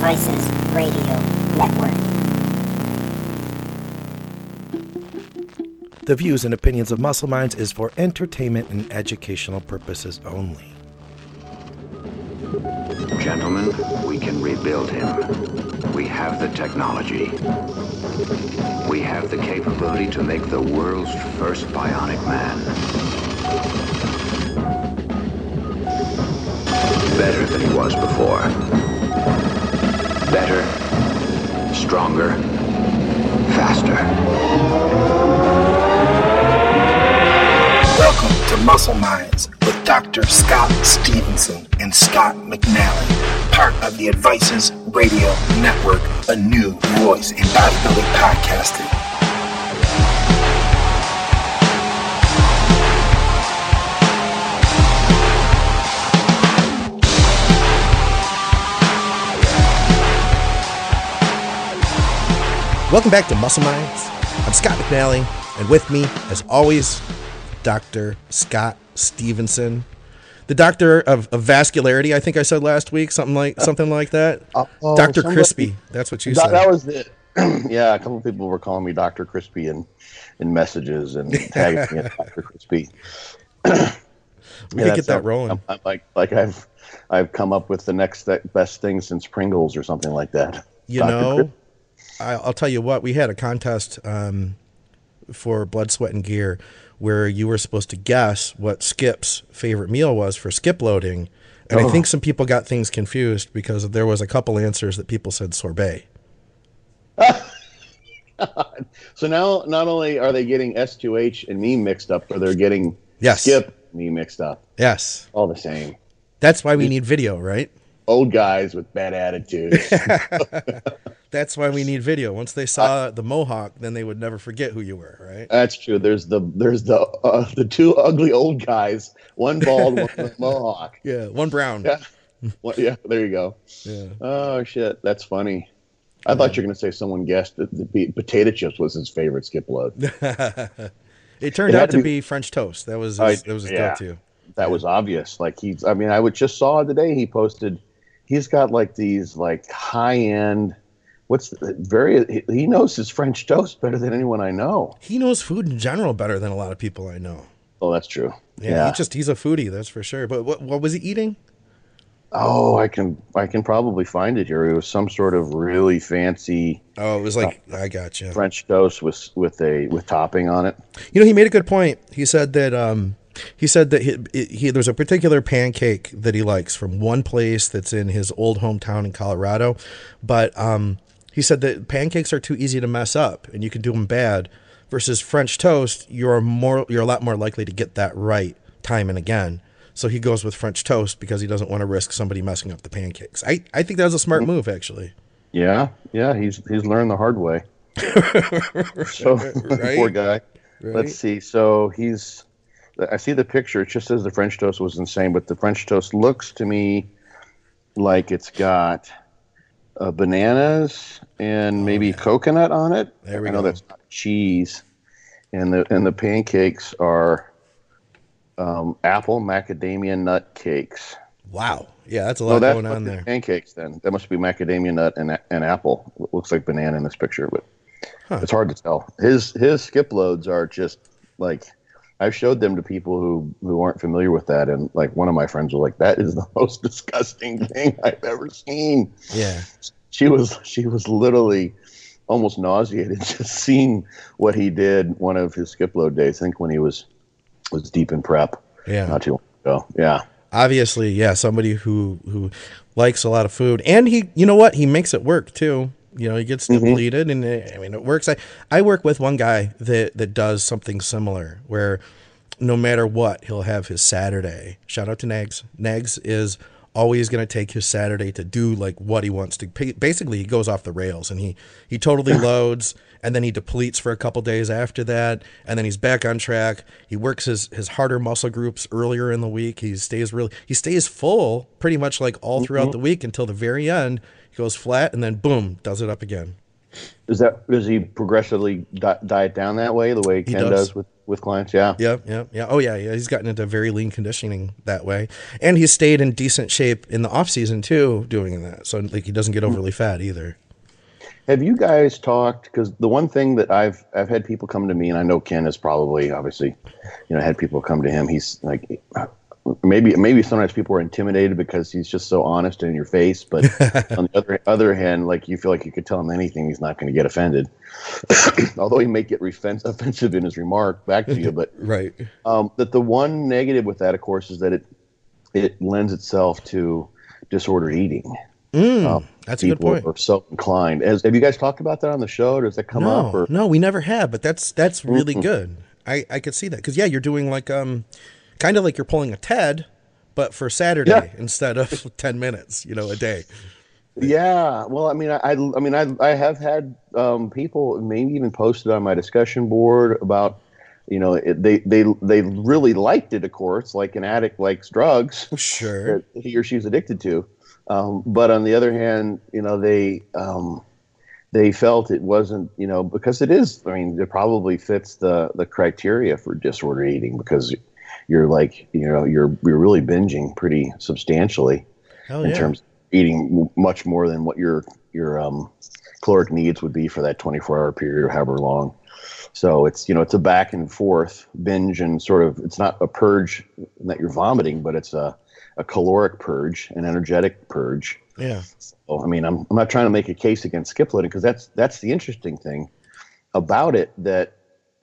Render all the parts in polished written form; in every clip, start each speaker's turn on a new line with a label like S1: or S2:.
S1: Devices Radio Network.
S2: The views and opinions of Muscle Minds is for entertainment and educational purposes only.
S3: Gentlemen, we can rebuild him. We have the technology. We have the capability to make the world's first bionic man. Better than he was before. Better, stronger, faster.
S2: Welcome to Muscle Minds with Dr. Scott Stevenson and Scott McNally, part of the Advices Radio Network, a new voice in bodybuilding podcasting.
S4: Welcome back to Muscle Minds. I'm Scott McNally, and with me, as always, Dr. Scott Stevenson, the doctor of vascularity. I think I said last week something like that. Dr. Crispy. That's what you said.
S5: That was it. Yeah, a couple of people were calling me Dr. Crispy in messages and tagging me as Dr. Crispy.
S4: We can get that rolling.
S5: Like I've come up with the next best thing since Pringles or something like that.
S4: You know, I'll tell you what. We had a contest for Blood, Sweat, and Gear where you were supposed to guess what Skip's favorite meal was for skip loading. And I think some people got things confused because there was a couple answers that people said sorbet.
S5: So now not only are they getting S2H and me mixed up, but they're getting Skip and me mixed up.
S4: Yes.
S5: All the same.
S4: That's why we need video, right?
S5: Old guys with bad attitudes.
S4: That's why we need video. Once they saw the mohawk, then they would never forget who you were, right?
S5: That's true. There's the two ugly old guys, one bald, one with mohawk.
S4: Yeah, one brown.
S5: Yeah, there you go.
S4: Yeah.
S5: Oh shit, that's funny. I thought you were going to say someone guessed that the potato chips was his favorite skip load.
S4: It turned out to be French toast. That was his go-to.
S5: That was obvious. Like I just saw today he posted. He's got like these like high end. He knows his French toast better than anyone I know.
S4: He knows food in general better than a lot of people I know.
S5: Oh, that's true.
S4: Yeah. He's a foodie, that's for sure. But what was he eating?
S5: Oh, I can probably find it here. It was some sort of really fancy.
S4: Oh, it was like I got you.
S5: French toast with topping on it.
S4: You know, he made a good point. He said that there's a particular pancake that he likes from one place that's in his old hometown in Colorado, but he said that pancakes are too easy to mess up and you can do them bad. Versus French toast, you're a lot more likely to get that right time and again. So he goes with French toast because he doesn't want to risk somebody messing up the pancakes. I think that was a smart move, actually.
S5: Yeah, he's learned the hard way. So
S4: right?
S5: Poor guy.
S4: Right?
S5: Let's see. So I see the picture. It just says the French toast was insane, but the French toast looks to me like it's got bananas and maybe coconut on it.
S4: There we
S5: go.
S4: I know
S5: that's not cheese, and the pancakes are apple macadamia nut cakes.
S4: Wow. Yeah, that's a lot going on there.
S5: Pancakes then. That must be macadamia nut and apple. It looks like banana in this picture, but it's hard to tell. His skip loads are just like, I've showed them to people who aren't familiar with that, and like one of my friends was like, "That is the most disgusting thing I've ever seen."
S4: Yeah,
S5: she was literally almost nauseated just seeing what he did one of his skip load days. I think when he was deep in prep.
S4: Yeah,
S5: not too long ago. Yeah,
S4: obviously, yeah, somebody who likes a lot of food, and he makes it work too. You know, he gets depleted, and it works. I work with one guy that does something similar, where no matter what, he'll have his Saturday. Shout out to Nags. Nags is always going to take his Saturday to do like what he wants to. Basically, he goes off the rails, and he totally loads, and then he depletes for a couple days after that, and then he's back on track. He works his harder muscle groups earlier in the week. He stays full pretty much like all throughout the week until the very end. He goes flat and then boom, does it up again.
S5: Does he progressively diet down that way, the way Ken does with clients? Yeah.
S4: Yeah. Oh yeah. He's gotten into very lean conditioning that way, and he's stayed in decent shape in the off season too, doing that. So like he doesn't get overly fat either.
S5: Have you guys talked? Because the one thing that I've had people come to me, and I know Ken has probably obviously, had people come to him. He's like, maybe sometimes people are intimidated because he's just so honest and in your face. But on the other hand, like you feel like you could tell him anything, he's not going to get offended. Although he may get offensive in his remark back to you. But
S4: right.
S5: That the one negative with that, of course, is that it lends itself to disordered eating.
S4: That's a good point.
S5: People are so inclined. Have you guys talked about that on the show? Does that come up? Or?
S4: No, we never have. But that's really good. I could see that because you're doing like kind of like you're pulling a TED, but for Saturday instead of 10 minutes, a day.
S5: Yeah. Well, I have had people maybe even posted on my discussion board about, they really liked it, of course, like an addict likes drugs.
S4: Sure.
S5: That he or she's addicted to. But on the other hand, they felt it wasn't, because it is, it probably fits the criteria for disordered eating because you're like, you're really binging pretty substantially in terms of eating much more than what your caloric needs would be for that 24-hour period or however long. So it's, it's a back and forth binge and sort of, it's not a purge that you're vomiting, but it's a caloric purge, an energetic purge.
S4: Yeah.
S5: So, I'm not trying to make a case against skip loading because that's the interesting thing about it that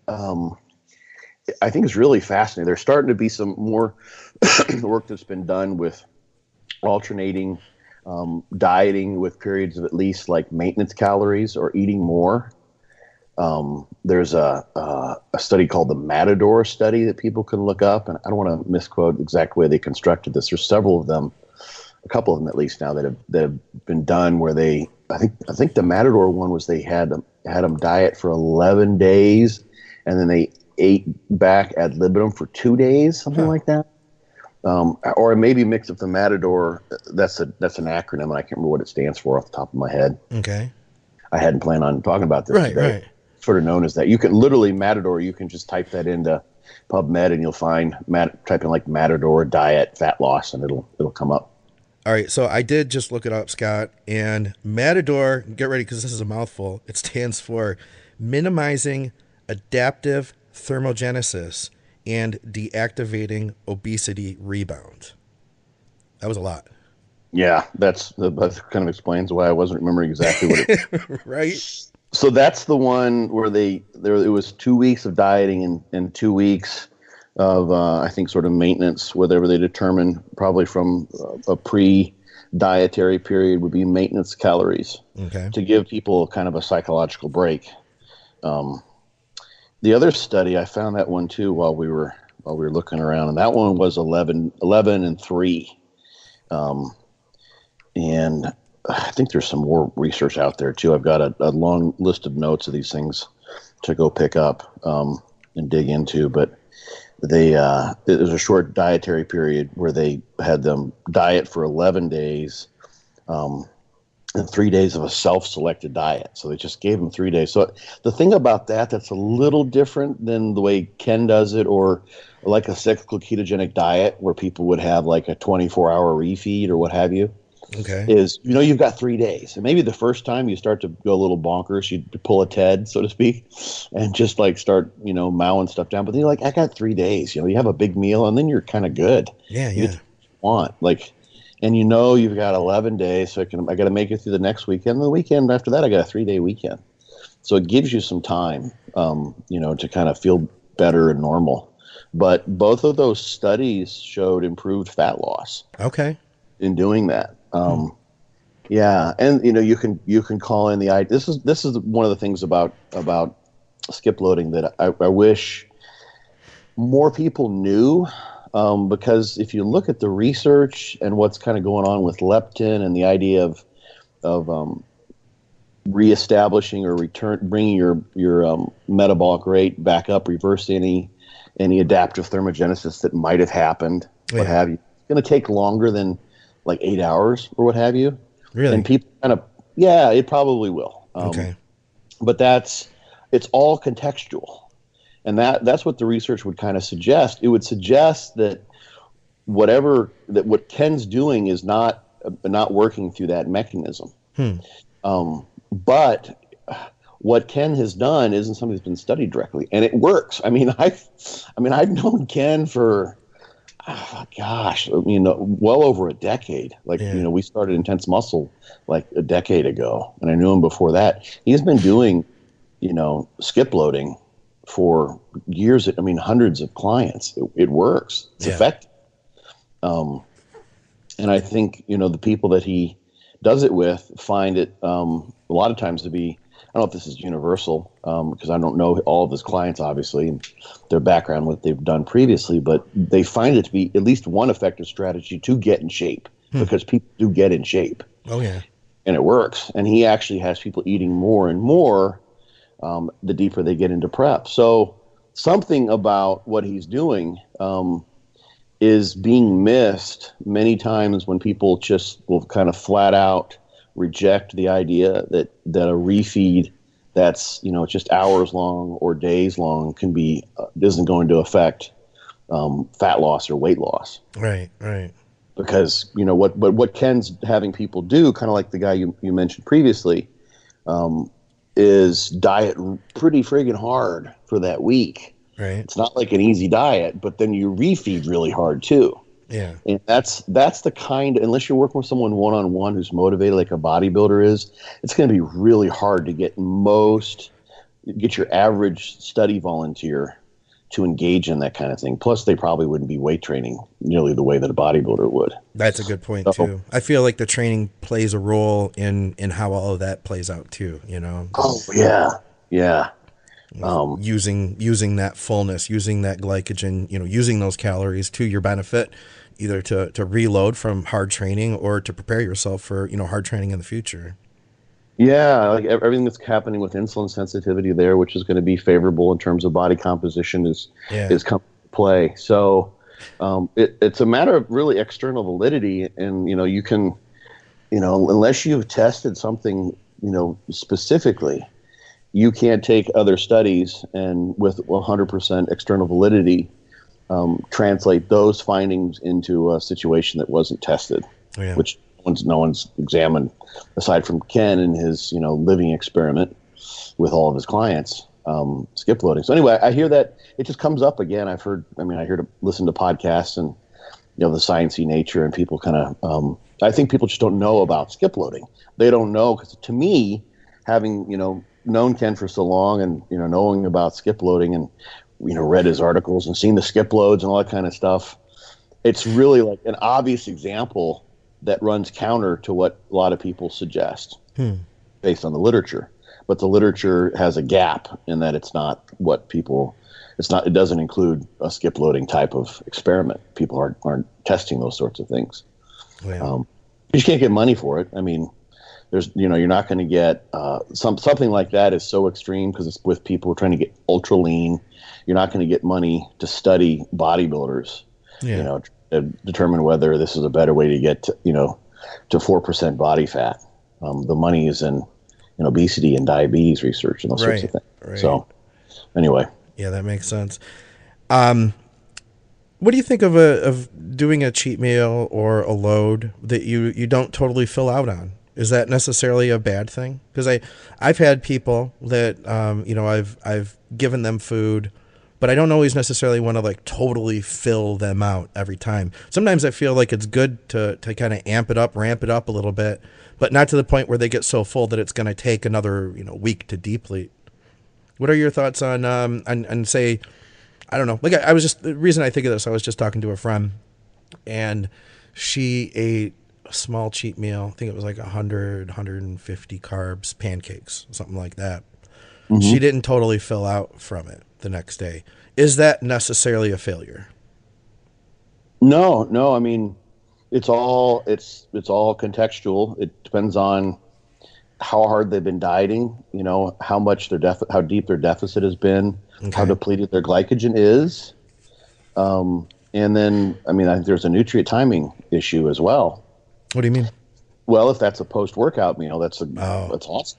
S5: I think is really fascinating. There's starting to be some more work that's been done with alternating dieting with periods of at least like maintenance calories or eating more. There's a study called the Matador study that people can look up, and I don't want to misquote the exact way they constructed this. There's several of them, a couple of them at least now that have been done where I think the Matador one was they had them diet for 11 days, and then they ate back ad libitum for 2 days, something like that. Or maybe mix up the Matador. That's an acronym, and I can't remember what it stands for off the top of my head.
S4: Okay.
S5: I hadn't planned on talking about this today. Right. Sort of known as that. You can literally Matador. You can just type that into PubMed, and you'll find type in like Matador diet fat loss, and it'll come up.
S4: All right, so I did just look it up, Scott, and Matador. Get ready because this is a mouthful. It stands for minimizing adaptive thermogenesis and deactivating obesity rebound. That was a lot.
S5: Yeah, that kind of explains why I wasn't remembering exactly what it
S4: right.
S5: So that's the one where it was 2 weeks of dieting and 2 weeks of I think sort of maintenance, whatever they determined probably from a pre-dietary period would be maintenance calories to give people kind of a psychological break. The other study, I found that one too while we were looking around, and that one was 11 and 3. And I think there's some more research out there too. I've got a long list of notes of these things to go pick up and dig into. But it was a short dietary period where they had them diet for 11 days and 3 days of a self-selected diet. So they just gave them 3 days. So the thing about that's a little different than the way Ken does it, or like a cyclical ketogenic diet where people would have like a 24-hour refeed or what have you.
S4: Okay.
S5: Is, you've got 3 days. And maybe the first time you start to go a little bonkers, you pull a TED, so to speak, and just like start, mowing stuff down. But then you're like, I got 3 days. You have a big meal and then you're kind of good.
S4: Yeah.
S5: You want and you've got 11 days, so I got to make it through the next weekend. And the weekend after that, I got a 3-day weekend. So it gives you some time, to kind of feel better and normal. But both of those studies showed improved fat loss.
S4: Okay.
S5: In doing that. Yeah. And, you can call in the idea. This is one of the things about skip loading that I wish more people knew. Because if you look at the research and what's kind of going on with leptin and the idea of reestablishing or bringing your metabolic rate back up, reverse any adaptive thermogenesis that might have happened, what have you, it's going to take longer than like 8 hours or what have you.
S4: Really?
S5: And people kind of, it probably will.
S4: Okay.
S5: but it's all contextual, and that's what the research would kind of suggest. It would suggest that what Ken's doing is not working through that mechanism. But what Ken has done isn't something that's been studied directly, and it works. I mean, I've known Ken for, well over a decade. We started Intense Muscle like a decade ago, and I knew him before that. He's been doing, skip loading for years. I mean, hundreds of clients. It works. It's effective. And I think, the people that he does it with find it a lot of times to be, I don't know if this is universal, because I don't know all of his clients, obviously, and their background, what they've done previously, but they find it to be at least one effective strategy to get in shape, because people do get in shape.
S4: Oh, yeah.
S5: And it works. And he actually has people eating more and more the deeper they get into prep. So something about what he's doing is being missed many times when people just will kind of flat out reject the idea that a refeed that's just hours long or days long can be isn't going to affect fat loss or weight loss.
S4: Right.
S5: Because what Ken's having people do, kind of like the guy you mentioned previously, is diet pretty friggin' hard for that week.
S4: Right.
S5: It's not like an easy diet, but then you refeed really hard too.
S4: Yeah.
S5: And that's the kind, unless you're working with someone one-on-one who's motivated like a bodybuilder is, it's going to be really hard to get your average study volunteer to engage in that kind of thing. Plus, they probably wouldn't be weight training nearly the way that a bodybuilder would.
S4: That's a good point too. I feel like the training plays a role in how all of that plays out too,
S5: Oh, yeah. Yeah.
S4: Using that fullness, using that glycogen, using those calories to your benefit, either to reload from hard training or to prepare yourself for, hard training in the future.
S5: Yeah, like everything that's happening with insulin sensitivity there, which is going to be favorable in terms of body composition, is coming to play. So it's a matter of really external validity, and you can, unless you've tested something, specifically, you can't take other studies and with 100% external validity translate those findings into a situation that wasn't tested, which no one's examined aside from Ken and his living experiment with all of his clients, skip loading. So anyway, I hear that it just comes up again. I hear to listen to podcasts and the sciencey nature, and people kind of I think people just don't know about skip loading. They don't know, because to me, having known Ken for so long and knowing about skip loading and read his articles and seen the skip loads and all that kind of stuff, it's really like an obvious example that runs counter to what a lot of people suggest based on the literature. But the literature has a gap in that it doesn't include a skip loading type of experiment. People aren't testing those sorts of things. You just can't get money for it. I mean, you're not going to get something like that is so extreme because it's with people who are trying to get ultra lean. You're not going to get money to study bodybuilders, to determine whether this is a better way to get to 4% body fat. The money is in obesity and diabetes research and those sorts of things. Right. So anyway.
S4: Yeah, that makes sense. What do you think of doing a cheat meal or a load that you don't totally fill out on? Is that necessarily a bad thing? Because I've had people that I've given them food, but I don't always necessarily want to like totally fill them out every time. Sometimes I feel like it's good to kind of ramp it up a little bit, but not to the point where they get so full that it's going to take another week to deplete. What are your thoughts on say, I don't know, like the reason I think of this, I was just talking to a friend, and she ate a small cheat meal. I think it was like 150 carbs, pancakes, something like that. Mm-hmm. She didn't totally fill out from it the next day. Is that necessarily a failure?
S5: No. I mean, it's all contextual. It depends on how hard they've been dieting, how much how deep their deficit has been, how depleted their glycogen is. And then, I think there's a nutrient timing issue as well.
S4: What do you mean?
S5: Well, if that's a post-workout meal, that's awesome.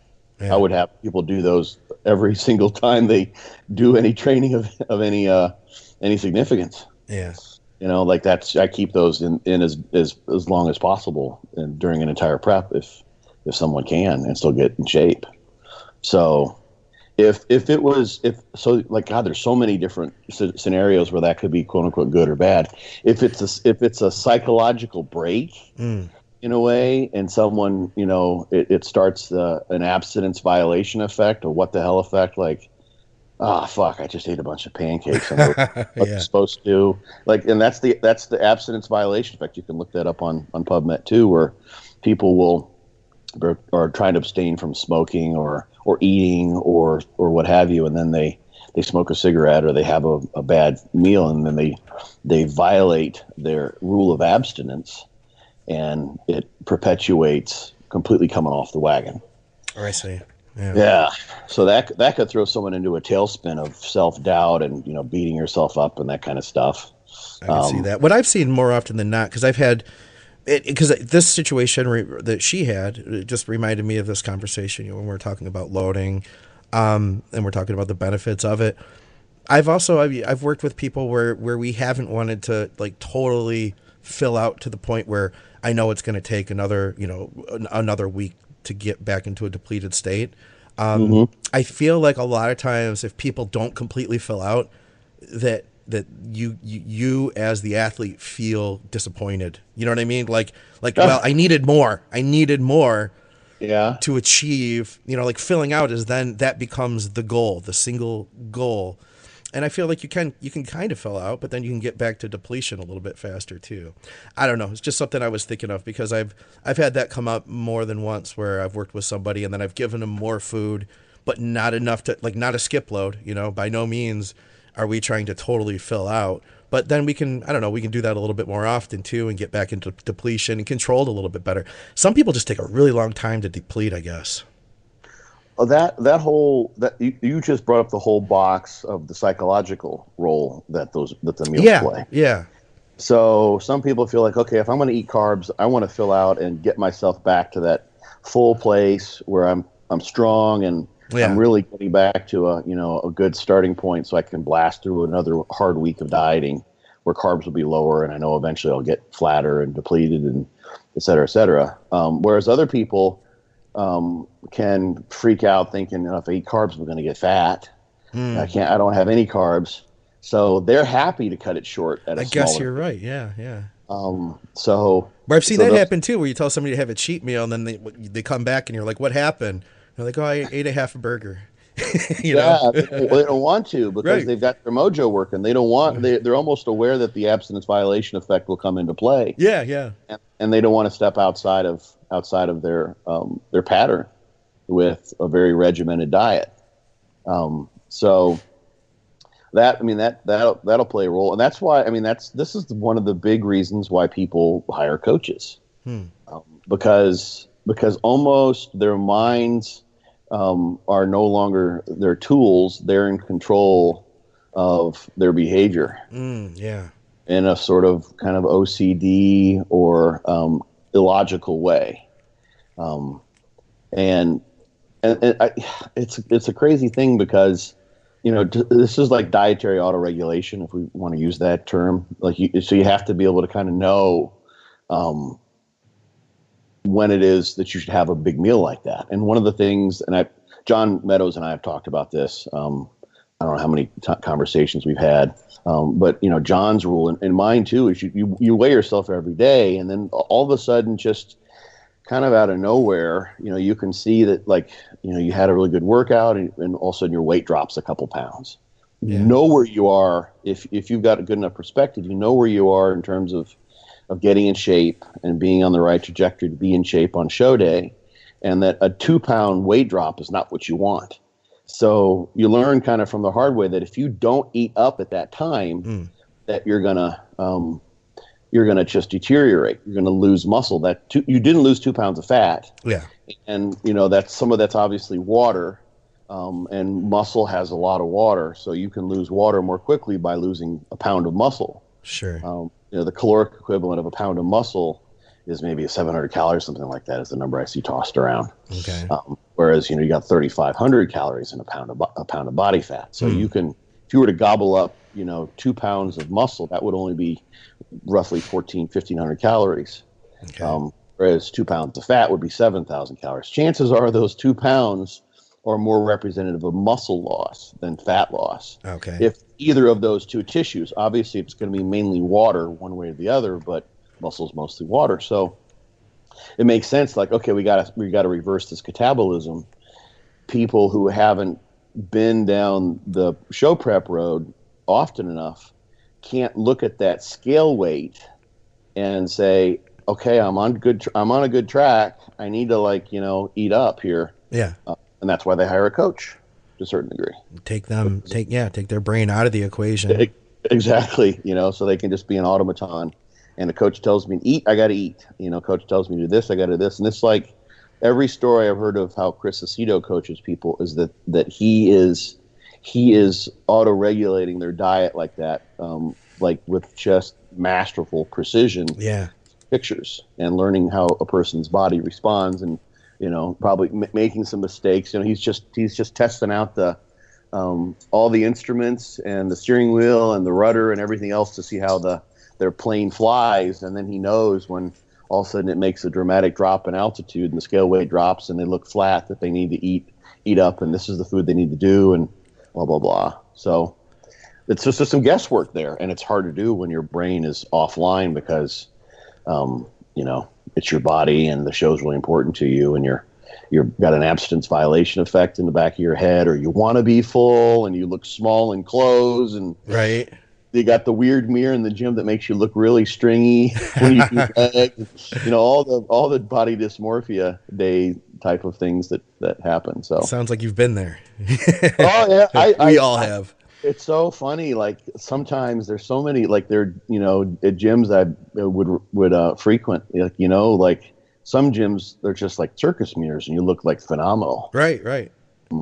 S5: I would have people do those every single time they do any training of any significance.
S4: Yeah.
S5: You know, like I keep those in as long as possible and during an entire prep if someone can and still get in shape. So if God, there's so many different scenarios where that could be quote unquote good or bad. If it's a psychological break in a way, and someone, you know, it starts an abstinence violation effect or what the hell effect, like, fuck, I just ate a bunch of pancakes. What you're supposed to, like, and that's the abstinence violation effect. You can look that up on PubMed too, where people are trying to abstain from smoking or eating or what have you, and then they smoke a cigarette or they have a bad meal, and then they violate their rule of abstinence, and it perpetuates completely coming off the wagon.
S4: Oh, I see.
S5: Yeah. So that could throw someone into a tailspin of self-doubt and, you know, beating yourself up and that kind of stuff.
S4: I can see that. What I've seen more often than not, because I've had because this situation that she had, it just reminded me of this conversation, you know, when we're talking about loading, and we're talking about the benefits of it. I've worked with people where we haven't wanted to like totally fill out to the point where I know it's going to take another week to get back into a depleted state. I feel like a lot of times if people don't completely fill out, that you as the athlete feel disappointed. You know what I mean? Like, well, I needed more to achieve, you know, like filling out is then that becomes the goal, the single goal. And I feel like you can kind of fill out, but then you can get back to depletion a little bit faster too. I don't know. It's just something I was thinking of because I've had that come up more than once where I've worked with somebody and then I've given them more food, but not enough to, like, not a skip load, you know, by no means are we trying to totally fill out, but then we can do that a little bit more often too and get back into depletion and control it a little bit better. Some people just take a really long time to deplete, I guess.
S5: Oh, you just brought up the whole box of the psychological role that the meals play. Yeah. So some people feel like, okay, if I'm going to eat carbs, I want to fill out and get myself back to that full place where I'm strong and I'm really getting back to a good starting point so I can blast through another hard week of dieting where carbs will be lower and I know eventually I'll get flatter and depleted and et cetera, et cetera. Whereas other people can freak out thinking, if I eat carbs, I'm going to get fat. I don't have any carbs. So they're happy to cut it short at a
S4: guess you're right. Yeah.
S5: But
S4: I've seen that happen too, where you tell somebody to have a cheat meal and then they come back and you're like, what happened? They're like, oh, I ate a half a burger.
S5: They don't want to because they've got their mojo working. They don't want. They're almost aware that the abstinence violation effect will come into play.
S4: Yeah.
S5: And they don't want to step outside of their pattern with a very regimented diet. So that'll play a role, and that's why this is one of the big reasons why people hire coaches, because almost their minds are no longer their tools. They're in control of their behavior. In a sort of kind of OCD or illogical way. It's a crazy thing because, this is like dietary autoregulation, if we want to use that term. So you have to be able to kind of know when it is that you should have a big meal like that. And one of the things, and John Meadows and I have talked about this. I don't know how many conversations we've had, but John's rule and mine too is you weigh yourself every day, and then all of a sudden, just kind of out of nowhere, you can see that you had a really good workout, and all of a sudden your weight drops a couple pounds. You know where you are if you've got a good enough perspective. You know where you are in terms of getting in shape and being on the right trajectory to be in shape on show day, and that a 2-pound weight drop is not what you want. So you learn kind of from the hard way that if you don't eat up at that time, that you're gonna just deteriorate. You're gonna lose muscle. You didn't lose 2 pounds of fat. Yeah, and that's obviously water, and muscle has a lot of water, so you can lose water more quickly by losing a pound of muscle.
S4: Sure.
S5: The caloric equivalent of a pound of muscle is maybe 700 calories, something like that is the number I see tossed around.
S4: Okay.
S5: Whereas, you got 3,500 calories in a pound of body fat. So you can, if you were to gobble up, 2 pounds of muscle, that would only be roughly 1,500 calories.
S4: Okay.
S5: Whereas 2 pounds of fat would be 7,000 calories. Chances are those 2 pounds are more representative of muscle loss than fat loss.
S4: Okay.
S5: If either of those two tissues, obviously it's going to be mainly water one way or the other, but muscle is mostly water. So it makes sense. Like, okay, we got to reverse this catabolism. People who haven't been down the show prep road often enough can't look at that scale weight and say, okay, I'm on a good track. I need to eat up here.
S4: Yeah.
S5: And that's why they hire a coach to a certain degree.
S4: Take their brain out of the equation.
S5: Exactly. So they can just be an automaton. And a coach tells me, eat, I got to eat. Coach tells me to do this, I got to do this. And it's like every story I've heard of how Chris Aceto coaches people is that he is auto-regulating their diet like that, like with just masterful precision.
S4: Yeah.
S5: Pictures and learning how a person's body responds, and probably making some mistakes. He's just testing out the all the instruments and the steering wheel and the rudder and everything else to see how their plane flies, and then he knows when all of a sudden it makes a dramatic drop in altitude and the scale weight drops and they look flat, that they need to eat up, and this is the food they need to do, and blah blah blah. So it's just some guesswork there, and it's hard to do when your brain is offline because it's your body and the show's really important to you, and you've got an abstinence violation effect in the back of your head, or you want to be full and you look small in clothes, and
S4: right.
S5: You got the weird mirror in the gym that makes you look really stringy when you do legs, all the body dysmorphia day type of things that happen. So
S4: sounds like you've been there.
S5: Oh yeah,
S4: we all have.
S5: It's so funny. Like sometimes there's so many, like at gyms I would frequent, like some gyms, they're just like circus mirrors and you look like phenomenal.
S4: Right. Right.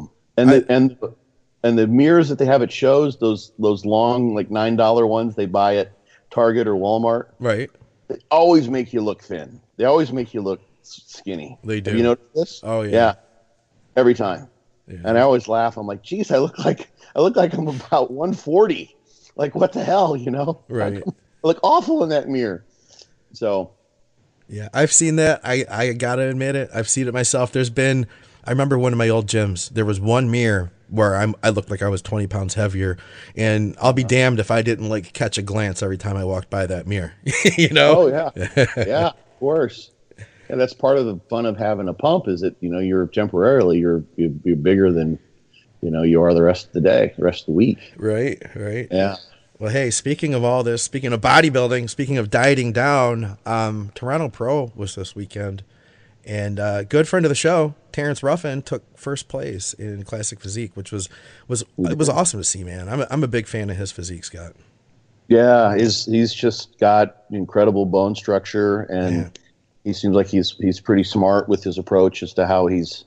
S5: And the mirrors that they have at shows, those long, like $9 ones they buy at Target or Walmart.
S4: Right.
S5: They always make you look thin. They always make you look skinny.
S4: They do.
S5: Have you noticed this?
S4: Oh yeah.
S5: Yeah. Every time.
S4: Yeah.
S5: And I always laugh. I'm like, geez, I look like I'm about 140. Like, what the hell,
S4: Right.
S5: I look awful in that mirror. So.
S4: Yeah, I've seen that. I gotta admit it. I've seen it myself. I remember one of my old gyms. There was one mirror where I looked like I was 20 pounds heavier, and I'll be damned if I didn't catch a glance every time I walked by that mirror.
S5: Oh yeah, yeah, of course. Yeah, that's part of the fun of having a pump is that you're temporarily you're bigger than you are the rest of the day, the rest of the week.
S4: Right.
S5: Yeah.
S4: Well, hey, speaking of all this, speaking of bodybuilding, speaking of dieting down, Toronto Pro was this weekend, and a good friend of the show, Terrence Ruffin, took first place in Classic Physique, which was awesome to see, man. I'm a big fan of his physique, Scott.
S5: Yeah, he's just got incredible bone structure, and he seems like he's pretty smart with his approach as to how he's,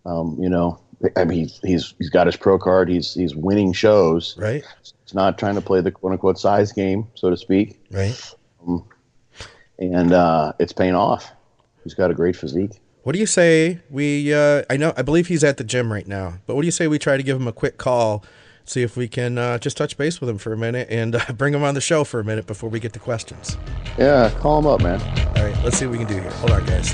S5: he's got his pro card. He's winning shows.
S4: Right.
S5: He's not trying to play the quote unquote size game, so to speak.
S4: Right.
S5: And it's paying off. He's got a great physique.
S4: What do you say I believe he's at the gym right now, but what do you say we try to give him a quick call, see if we can just touch base with him for a minute and bring him on the show for a minute before we get to questions?
S5: Yeah, call him up, man.
S4: All right, let's see what we can do here. Hold on, guys.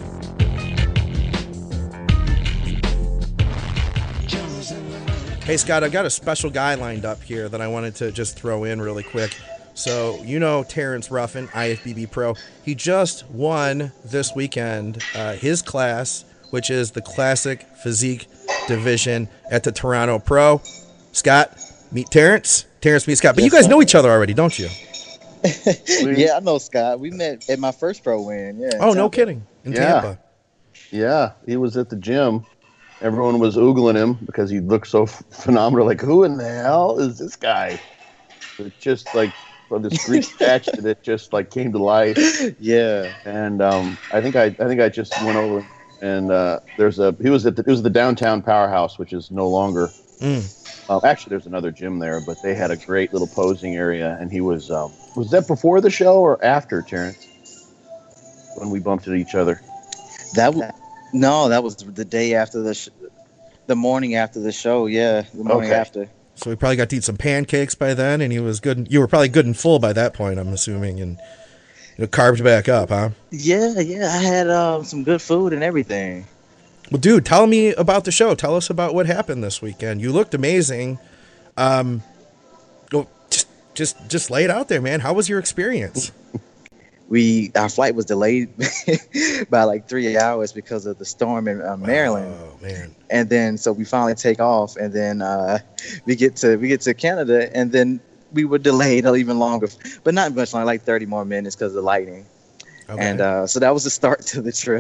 S4: Hey, Scott, I've got a special guy lined up here that I wanted to just throw in really quick. So, Terrence Ruffin, IFBB Pro, he just won this weekend his class, which is the Classic Physique Division at the Toronto Pro. Scott, meet Terrence. Terrence, meet Scott. But you guys know each other already, don't you?
S6: Yeah, I know Scott. We met at my first pro win. Yeah.
S4: Oh, no kidding. In Tampa.
S5: Yeah, he was at the gym. Everyone was oogling him because he looked so phenomenal. Like, who in the hell is this guy? It's just like this Greek statue that just came to life. Yeah. And I think I just went over and it was the downtown Powerhouse, which is no longer. Actually, there's another gym there, but they had a great little posing area, and he was that before the show or after, Terrence? when we bumped into each other?
S6: That was the day after the morning after the show. Yeah, the morning after.
S4: So we probably got to eat some pancakes by then, and he was good. You were probably good and full by that point, I'm assuming, and carved back up, huh?
S6: Yeah. I had some good food and everything.
S4: Well, dude, tell me about the show. Tell us about what happened this weekend. You looked amazing. Just lay it out there, man. How was your experience?
S6: Our flight was delayed by like 3 hours because of the storm in Maryland.
S4: Oh man!
S6: And then so we finally take off, and then we get to Canada, and then we were delayed even longer, but not much longer, like 30 more minutes because of the lightning. Okay. And so that was the start to the trip.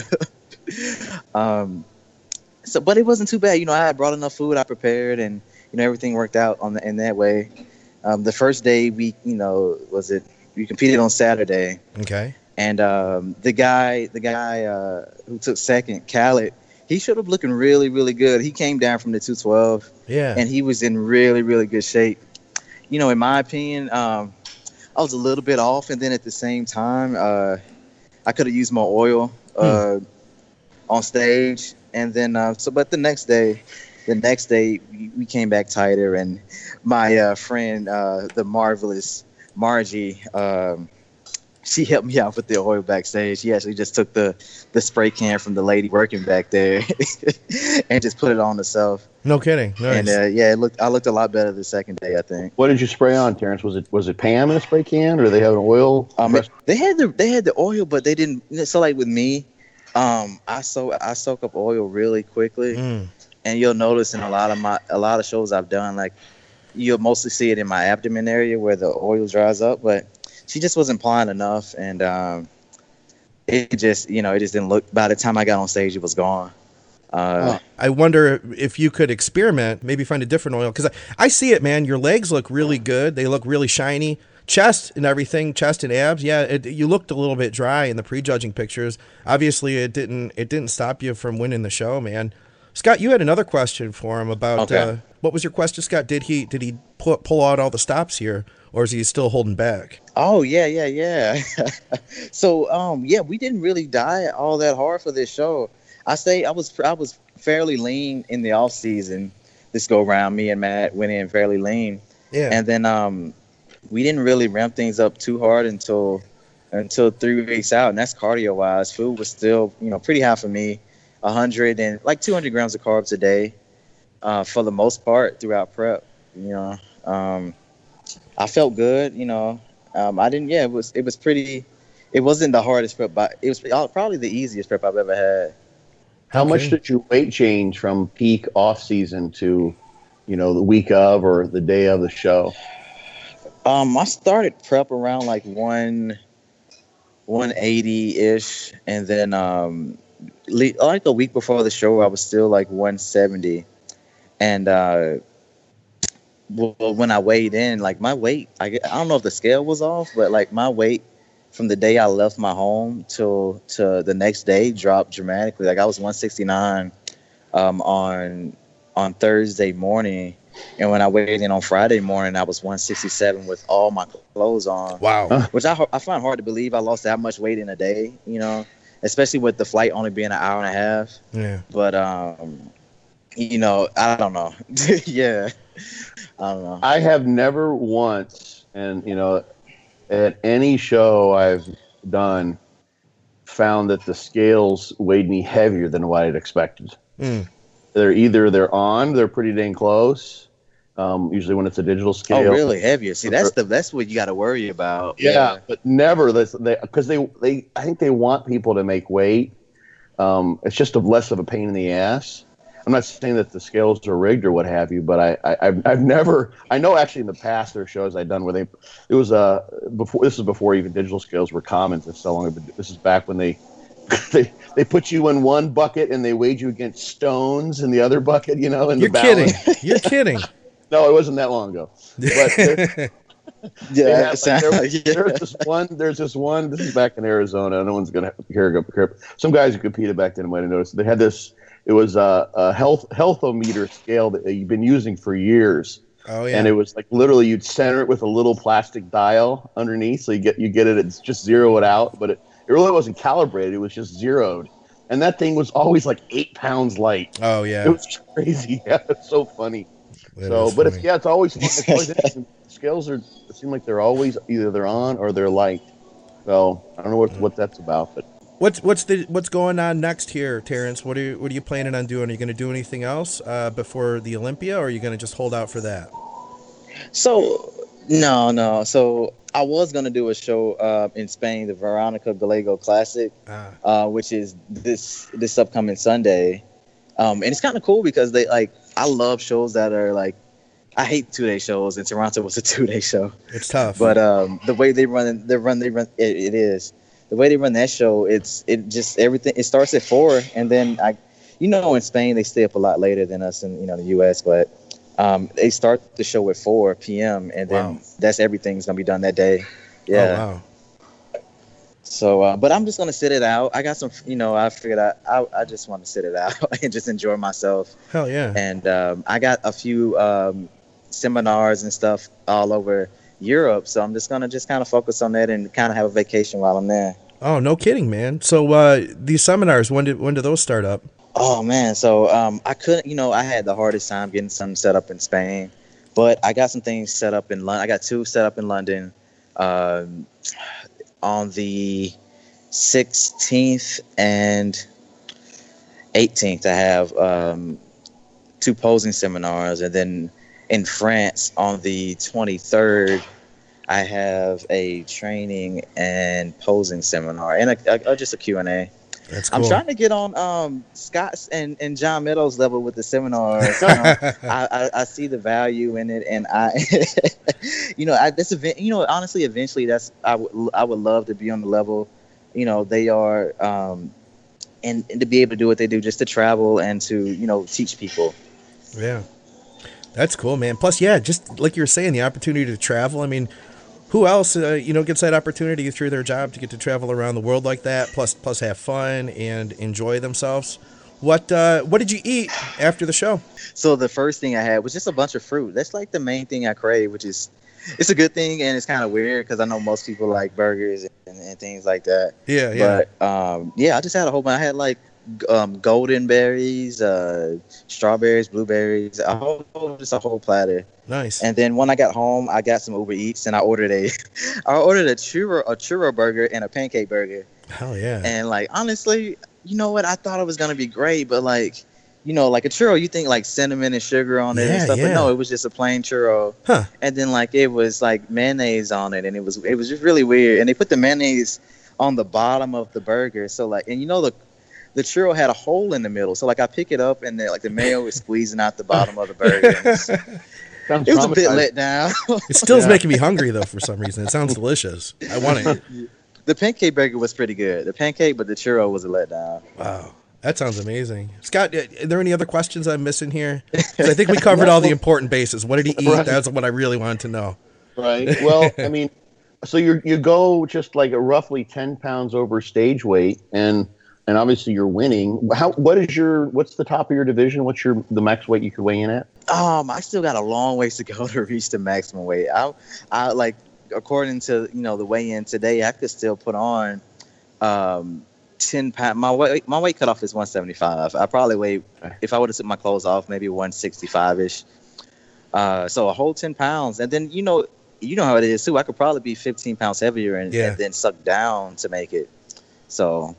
S6: But it wasn't too bad. I had brought enough food, I prepared, and everything worked out in that way. The first day we competed on Saturday.
S4: Okay.
S6: And the guy who took second, Khaled, he showed up looking really, really good. He came down from the 212.
S4: Yeah.
S6: And he was in really, really good shape. In my opinion, I was a little bit off, and then at the same time, I could have used more oil on stage. And then but the next day we came back tighter, and my friend, the marvelous Margie, she helped me out with the oil backstage. She actually just took the spray can from the lady working back there and just put it on herself.
S4: No kidding. Nice.
S6: And I looked a lot better the second day, I think.
S5: What did you spray on, Terrence? Was it Pam in a spray can, or did they have an oil?
S6: They had the oil, but they didn't. So like with me, I soak up oil really quickly, and you'll notice in a lot of shows I've done, like you'll mostly see it in my abdomen area where the oil dries up, but she just wasn't applying enough, and it just didn't look. By the time I got on stage, it was gone.
S4: I wonder if you could experiment, maybe find a different oil, because I see it, man. Your legs look really good; they look really shiny. Chest and everything, chest and abs. Yeah, you looked a little bit dry in the prejudging pictures. Obviously, it didn't stop you from winning the show, man. Scott, you had another question for him about what was your question, Scott? Did he pull out all the stops here, or is he still holding back?
S6: Oh yeah. So we didn't really diet all that hard for this show. I was fairly lean in the off season. This go round, me and Matt went in fairly lean.
S4: Yeah,
S6: and then we didn't really ramp things up too hard until 3 weeks out, and that's cardio wise. Food was still pretty high for me, 100 and like 200 grams of carbs a day, for the most part throughout prep. I felt good. I didn't. Yeah, it was pretty. It wasn't the hardest prep, but it was probably the easiest prep I've ever had.
S5: How much did your weight change from peak off season to, the week of or the day of the show?
S6: I started prep around like 180-ish, and then like a week before the show, I was still like 170. And when I weighed in, like my weight, I don't know if the scale was off, but like my weight from the day I left my home to the next day dropped dramatically. Like I was 169 on Thursday morning. And when I weighed in on Friday morning, I was 167 with all my clothes on.
S4: Wow.
S6: Which I find hard to believe I lost that much weight in a day, especially with the flight only being an hour and a half.
S4: Yeah.
S6: But, I don't know. Yeah. I don't know.
S5: I have never once, and, at any show I've done, found that the scales weighed me heavier than what I'd expected. They're pretty dang close. Usually when it's a digital scale.
S6: Oh, really heavier? See, that's what you got to worry about.
S5: Yeah, but never because I think they want people to make weight. It's just less of a pain in the ass. I'm not saying that the scales are rigged or what have you, but I've never. I know actually in the past there are shows I've done where this is before even digital scales were common. It's so long, but this is back when they put you in one bucket and they weighed you against stones in the other bucket, in the balance.
S4: You're kidding.
S5: No, it wasn't that long ago. But there's this one. This is back in Arizona. No one's gonna hear it. Some guys who competed back then might have noticed. They had this. It was a healthometer scale that you've been using for years.
S4: Oh yeah.
S5: And it was like literally you'd center it with a little plastic dial underneath, so you get it. It's just zero it out, but It really wasn't calibrated. It was just zeroed. And that thing was always like 8 pounds light.
S4: Oh yeah,
S5: It was crazy. Yeah, it's so funny.
S4: That
S5: So,
S4: is
S5: but
S4: funny.
S5: it's always interesting. Scales it seem like they're always either they're on or they're light. So I don't know what that's about, but
S4: What's going on next here, Terrence? What are you planning on doing? Are you going to do anything else before the Olympia, or are you going to just hold out for that?
S6: So no. So I was gonna do a show in Spain, the Veronica Gallego Classic, which is this upcoming Sunday, and it's kind of cool because I love shows that are like, I hate 2-day shows, and Toronto was a 2-day show.
S4: It's tough,
S6: but the way they run it is the way they run that show. It just everything. It starts at 4, and then in Spain they stay up a lot later than us in the U.S. But they start the show at 4 p.m. and then that's everything's gonna be done that day. Yeah.
S4: Oh, wow.
S6: So, but I'm just gonna sit it out. I got some, I figured I just want to sit it out and just enjoy myself.
S4: Hell yeah.
S6: And I got a few seminars and stuff all over Europe, so I'm just gonna kind of focus on that and kind of have a vacation while I'm there.
S4: Oh, no kidding, man. So these seminars, when do those start up?
S6: Oh man, so I couldn't, I had the hardest time getting something set up in Spain, but I got some things set up in London. I got 2 set up in London. On the 16th and 18th, I have 2 posing seminars, and then in France on the 23rd, I have a training and posing seminar and just a Q&A.
S4: That's cool.
S6: I'm trying to get on Scott's and John Meadows' level with the seminars. I see the value in it, and this event. Honestly, eventually, I would love to be on the level. They are, and to be able to do what they do, just to travel and to teach people.
S4: Yeah, that's cool, man. Plus, yeah, just like you were saying, the opportunity to travel. I mean, who else, gets that opportunity through their job to get to travel around the world like that? Plus have fun and enjoy themselves. What did you eat after the show?
S6: So the first thing I had was just a bunch of fruit. That's like the main thing I crave, which is, it's a good thing, and it's kind of weird because I know most people like burgers and things like that.
S4: Yeah.
S6: But I just had a whole bunch. I had like golden berries, strawberries, blueberries, just a whole platter.
S4: Nice.
S6: And then when I got home, I got some Uber Eats, and I ordered a churro burger and a pancake burger.
S4: Hell yeah.
S6: And like, honestly, you know what? I thought it was gonna be great, but like a churro, you think like cinnamon and sugar on it and stuff.
S4: Yeah.
S6: But no, it was just a plain churro.
S4: Huh.
S6: And then like it was like mayonnaise on it, and it was just really weird. And they put the mayonnaise on the bottom of the burger, so like, and the churro had a hole in the middle, so like I pick it up and the mayo is squeezing out the bottom of the burger. It was a bit let down.
S4: It still is making me hungry though for some reason. It sounds delicious. I want it.
S6: The pancake burger was pretty good. The pancake, but the churro was a letdown.
S4: Wow. That sounds amazing. Scott, are there any other questions I'm missing here? 'Cause I think we covered all the important bases. What did he eat?
S5: Right.
S4: That's what I really wanted to know.
S5: right. Well, I mean, so you go just like a roughly 10 pounds over stage weight, and obviously you're winning. What's the top of your division? What's the max weight you could weigh in at?
S6: I still got a long ways to go to reach the maximum weight. I like, according to the weigh-in today, I could still put on 10 pounds. My weight cutoff is 175. I probably weigh, if I would have took my clothes off, maybe 165-ish. So a whole 10 pounds, and then you know how it is too. I could probably be 15 pounds heavier and then suck down to make it. So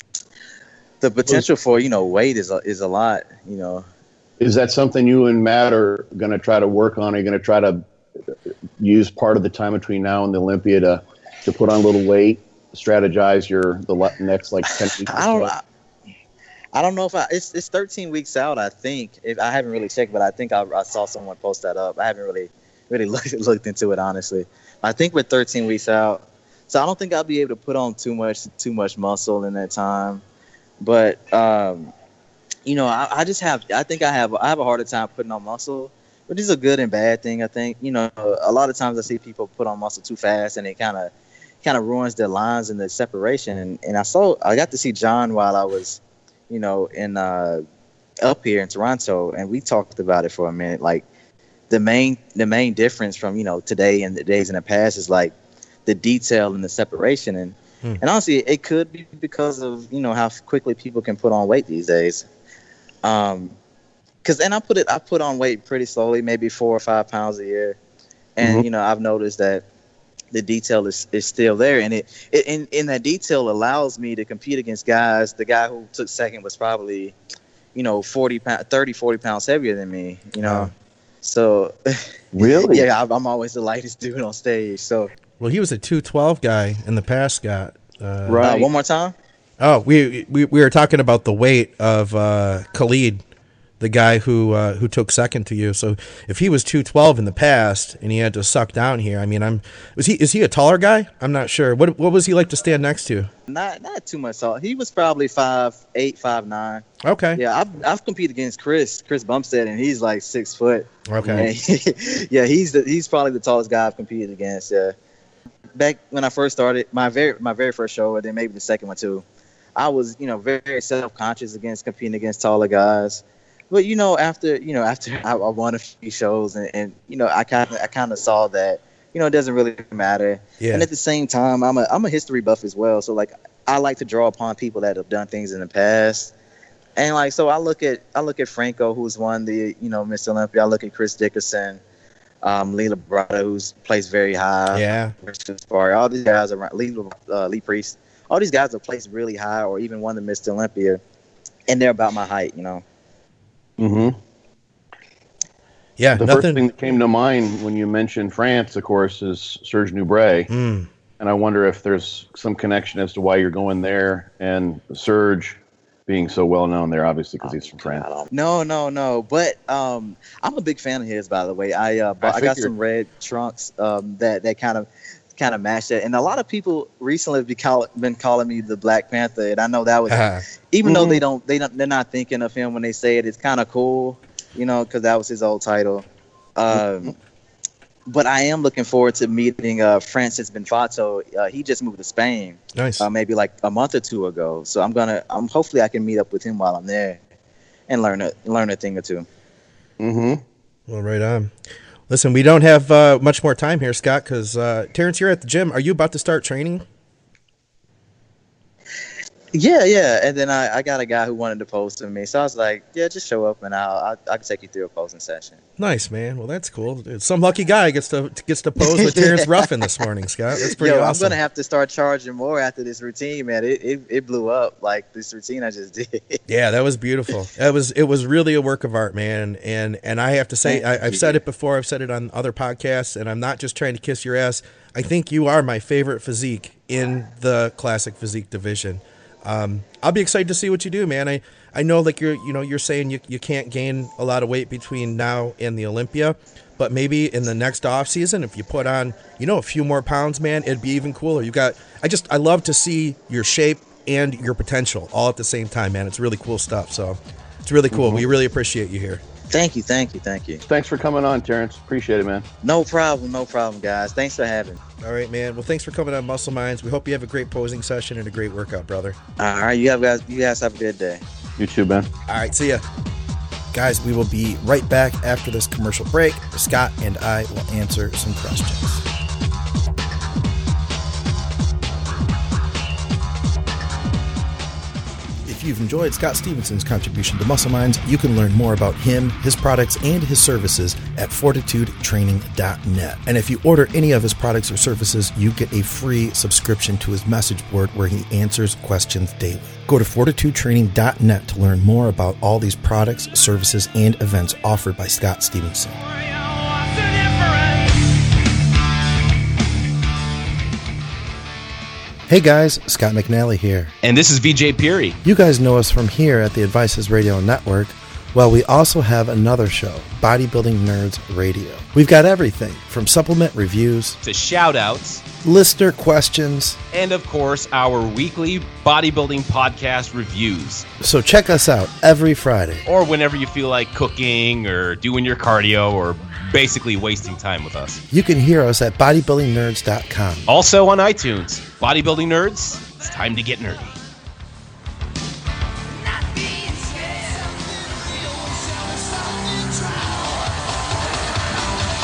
S6: the potential for weight is a lot.
S5: Is that something you and Matt are going to try to work on? Are you going to try to use part of the time between now and the Olympia to put on a little weight, strategize the next like 10 weeks?
S6: I don't know if it's 13 weeks out. I think I haven't really checked, but I think I saw someone post that up. I haven't really looked into it, honestly. I think we're 13 weeks out, so I don't think I'll be able to put on too much muscle in that time. But I have a harder time putting on muscle, which is a good and bad thing. I think a lot of times I see people put on muscle too fast, and it kind of ruins their lines and the separation. And I got to see John while I was in up here in Toronto, and we talked about it for a minute. Like the main difference from today and the days in the past is like the detail and the separation. And And honestly, it could be because of, you know, how quickly people can put on weight these days. Because I put on weight pretty slowly, maybe 4 or 5 pounds a year, and you know, I've noticed that the detail is still there, and in that detail allows me to compete against guys. The guy who took second was probably, you know, 40 pounds heavier than me, you know. So
S5: Really?
S6: yeah, I'm always the lightest dude on stage. So
S4: Well, he was a 212 guy in the past, Scott.
S5: Right.
S6: one more time.
S4: Oh, we were talking about the weight of Khalid, the guy who took second to you. So if he was 212 in the past and he had to suck down here, I mean, is he a taller guy? I'm not sure. What was he like to stand next to?
S6: Not too much tall. He was probably 5'8", 5'9".
S4: Okay.
S6: Yeah, I've competed against Chris Bumstead, and he's like 6 foot.
S4: Okay.
S6: And yeah, he's probably the tallest guy I've competed against. Yeah. Back when I first started, my very first show, and then maybe the second one too, I was, you know, very, very self-conscious against competing against taller guys. But you know, after I won a few shows, and you know, I kind of saw that, you know, it doesn't really matter.
S4: Yeah.
S6: And at the same time, I'm a history buff as well, so like I like to draw upon people that have done things in the past. And like, so I look at Franco, who's won the, you know, Mr. Olympia. I look at Chris Dickerson, Lee Labrada, who's placed very high.
S4: Yeah.
S6: All these guys around, Lee Priest, all these guys have placed really high or even won the Mr. Olympia, and they're about my height, you know.
S5: Mm-hmm.
S4: Yeah.
S5: The first thing that came to mind when you mentioned France, of course, is Serge Nubret. And I wonder if there's some connection as to why you're going there, and Serge being so well known there, obviously, because he's from France.
S6: No. But I'm a big fan of his, by the way. I got some red trunks that kind of match that. And a lot of people recently have been calling me the Black Panther, and I know that was even though they're not thinking of him when they say it. It's kind of cool, you know, because that was his old title. But I am looking forward to meeting Francis Benfato. He just moved to Spain,
S4: nice,
S6: maybe like a month or two ago. So hopefully I can meet up with him while I'm there and learn a thing or two.
S5: Mm-hmm.
S4: Well, right on. Listen, we don't have much more time here, Scott, because Terrence, you're at the gym. Are you about to start training?
S6: Yeah. And then I got a guy who wanted to pose to me, so I was like, yeah, just show up and I can take you through a posing session.
S4: Nice, man. Well, that's cool. Some lucky guy gets to pose with Terrence Ruffin this morning, Scott. That's pretty awesome.
S6: I'm gonna have to start charging more after this routine, man. It blew up, like this routine I just did.
S4: Yeah, that was beautiful. It was really a work of art, man. And I have to say, I've said it before. I've said it on other podcasts, and I'm not just trying to kiss your ass. I think you are my favorite physique in the classic physique division. I'll be excited to see what you do, man. I know, like you're saying you can't gain a lot of weight between now and the Olympia, but maybe in the next off season, if you put on, a few more pounds, man, it'd be even cooler. I love to see your shape and your potential all at the same time, man. It's really cool stuff. So it's really cool. We really appreciate you here.
S6: Thank you.
S5: Thanks for coming on, Terrence. Appreciate it, man.
S6: No problem, guys. Thanks for having me.
S4: All right, man. Well, thanks for coming on Muscle Minds. We hope you have a great posing session and a great workout, brother.
S6: All right, you guys have a good day.
S5: You too, Ben.
S4: All right, see ya. Guys, we will be right back after this commercial break. Scott and I will answer some questions. If you've enjoyed Scott Stevenson's contribution to Muscle Minds, you can learn more about him, his products, and his services at fortitudetraining.net. And if you order any of his products or services, you get a free subscription to his message board where he answers questions daily. Go to fortitudetraining.net to learn more about all these products, services, and events offered by Scott Stevenson. Hey guys, Scott McNally here.
S7: And this is VJ Peary.
S4: You guys know us from here at the Advices Radio Network. Well, we also have another show, Bodybuilding Nerds Radio. We've got everything from supplement reviews
S7: to shout-outs,
S4: listener questions,
S7: and of course, our weekly bodybuilding podcast reviews.
S4: So check us out every Friday.
S7: Or whenever you feel like cooking or doing your cardio or basically wasting time with us.
S4: You can hear us at bodybuildingnerds.com.
S7: Also on iTunes. Bodybuilding Nerds, it's time to get nerdy.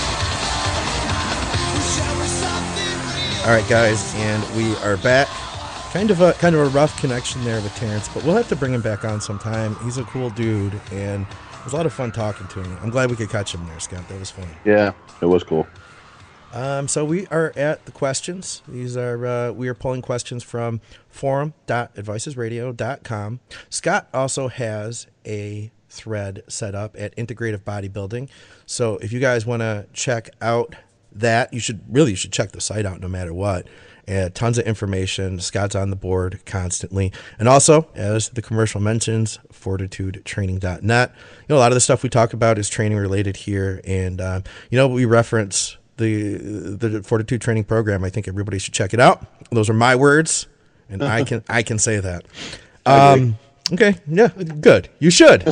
S4: All right, guys, and we are back. Kind of a rough connection there with Terrence, but we'll have to bring him back on sometime. He's a cool dude, and it was a lot of fun talking to him. I'm glad we could catch him there, Scott. That was fun.
S5: Yeah, it was cool.
S4: So we are at the questions. These are we are pulling questions from forum.advicesradio.com. Scott also has a thread set up at Integrative Bodybuilding. So if you guys want to check out that, you should check the site out no matter what. Tons of information. Scott's on the board constantly. And also, as the commercial mentions, fortitudetraining.net. A lot of the stuff we talk about is training related here. And, we reference the Fortitude Training Program. I think everybody should check it out. Those are my words, and I can say that. Okay. Yeah, good. You should.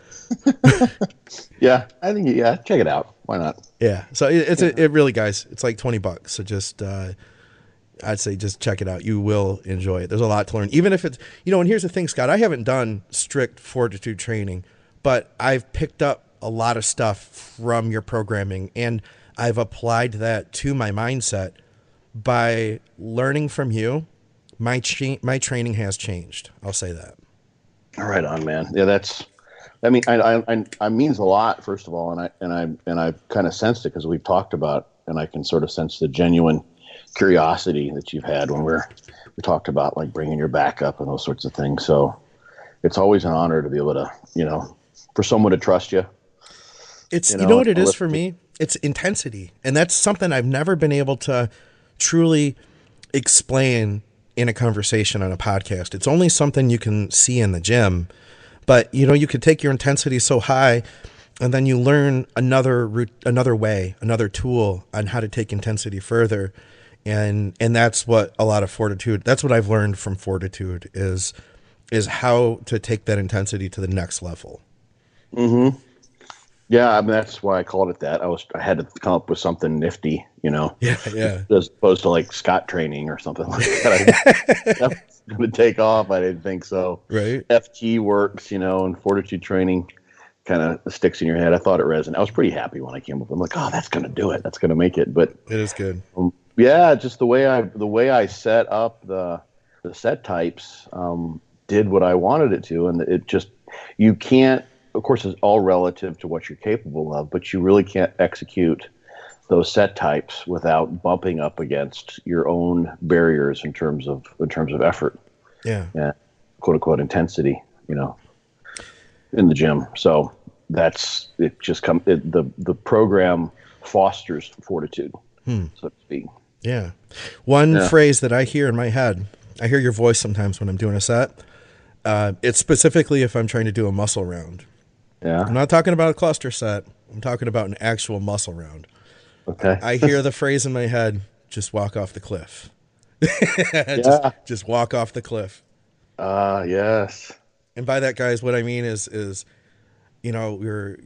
S5: Yeah, I think, check it out. Why not?
S4: Yeah. So it really, guys, it's like $20. So just, I'd say just check it out. You will enjoy it. There's a lot to learn. Even if it's, and here's the thing, Scott, I haven't done strict fortitude training, but I've picked up a lot of stuff from your programming, and I've applied that to my mindset. By learning from you, my training has changed. I'll say that.
S5: All right on, man. Yeah, I means a lot, first of all, and I kind of sensed it because we've talked about, and I can sort of sense the genuine curiosity that you've had when we talked about like bringing your back up and those sorts of things. So it's always an honor to be able to, for someone to trust you.
S4: It's, you know what it is for me? It's intensity. And that's something I've never been able to truly explain in a conversation on a podcast. It's only something you can see in the gym, but you could take your intensity so high and then you learn another way, another tool on how to take intensity further. And that's what a lot of fortitude, that's what I've learned from fortitude is how to take that intensity to the next level. Mm-hmm.
S5: Yeah, that's why I called it that. I had to come up with something nifty, Yeah. As opposed to like Scott training or something like that. That's going to take off. I didn't think so.
S4: Right.
S5: FT works, and fortitude training kind of sticks in your head. I thought it resonated. I was pretty happy when I came up. I'm like, oh, that's going to do it. That's going to make it. But
S4: it is good.
S5: Yeah, just the way I set up the set types did what I wanted it to, and it just, you can't. Of course, it's all relative to what you're capable of, but you really can't execute those set types without bumping up against your own barriers in terms of effort.
S4: Yeah.
S5: Quote unquote intensity, in the gym. So that's it. The program fosters fortitude, so to speak.
S4: Yeah. One phrase that I hear in my head, I hear your voice sometimes when I'm doing a set. It's specifically if I'm trying to do a muscle round.
S5: Yeah.
S4: I'm not talking about a cluster set. I'm talking about an actual muscle round.
S5: Okay.
S4: I hear the phrase in my head, just walk off the cliff. Just walk off the cliff.
S5: Yes.
S4: And by that, guys, what I mean is you're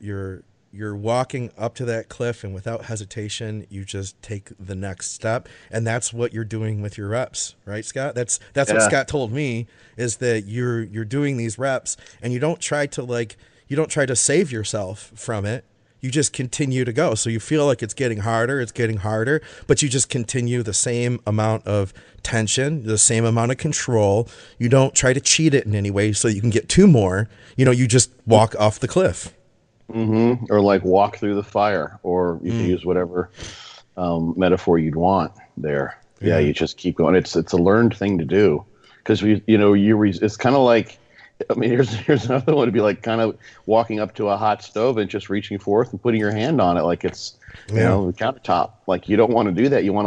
S4: walking up to that cliff, and without hesitation, you just take the next step. And that's what you're doing with your reps, right, Scott? That's what Scott told me, is that you're doing these reps, and you don't try to save yourself from it. You just continue to go. So you feel like it's getting harder, but you just continue the same amount of tension, the same amount of control. You don't try to cheat it in any way so you can get two more. You just walk off the cliff.
S5: Mm-hmm. Or like walk through the fire, or you can use whatever metaphor you'd want there. Yeah, you just keep going. It's a learned thing to do, because it's kind of like, here's another one to be like kind of walking up to a hot stove and just reaching forth and putting your hand on it like it's the countertop. Like, you don't want to do that. You want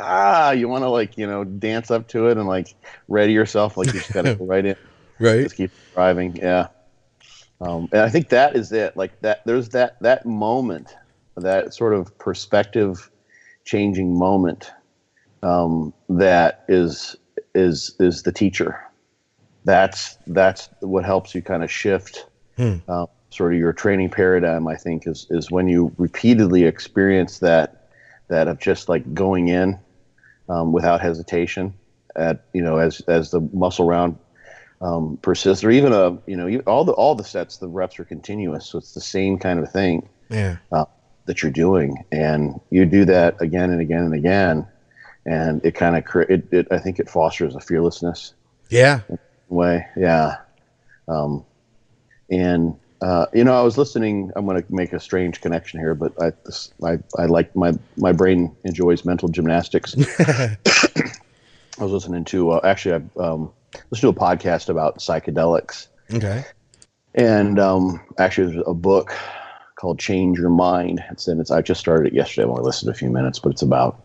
S5: to dance up to it and like ready yourself, like you just got to go right in.
S4: Right.
S5: Just keep driving. Yeah. And I think that is it. Like that, there's that moment, that sort of perspective changing moment, that is the teacher. That's what helps you kind of shift sort of your training paradigm. I think is when you repeatedly experience that of just like going in without hesitation as the muscle round persists, or even all the sets, the reps are continuous, so it's the same kind of thing that you're doing, and you do that again and again and again, and it kind of I think it fosters a fearlessness
S4: Yeah.
S5: way. Yeah. And I was listening. I'm going to make a strange connection here, but I like my brain enjoys mental gymnastics. I was listening to actually I listened to a podcast about psychedelics.
S4: Okay.
S5: And actually, there's a book called Change Your Mind. I just started it yesterday. I only listened to a few minutes, but it's about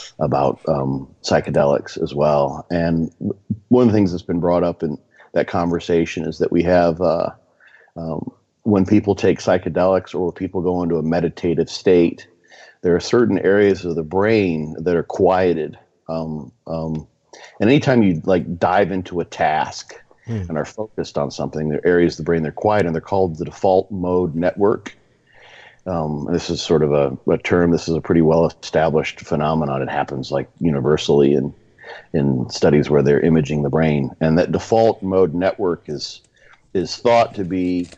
S5: psychedelics as well. And one of the things that's been brought up in that conversation is that we have when people take psychedelics or when people go into a meditative state, there are certain areas of the brain that are quieted. And anytime you like dive into a task and are focused on something, there are areas of the brain that are quiet, and they're called the default mode network. This is sort of a term. This is a pretty well-established phenomenon. It happens like universally in studies where they're imaging the brain. And that default mode network is thought to be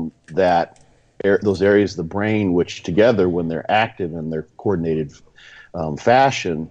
S5: those areas of the brain which together, when they're active in their coordinated fashion,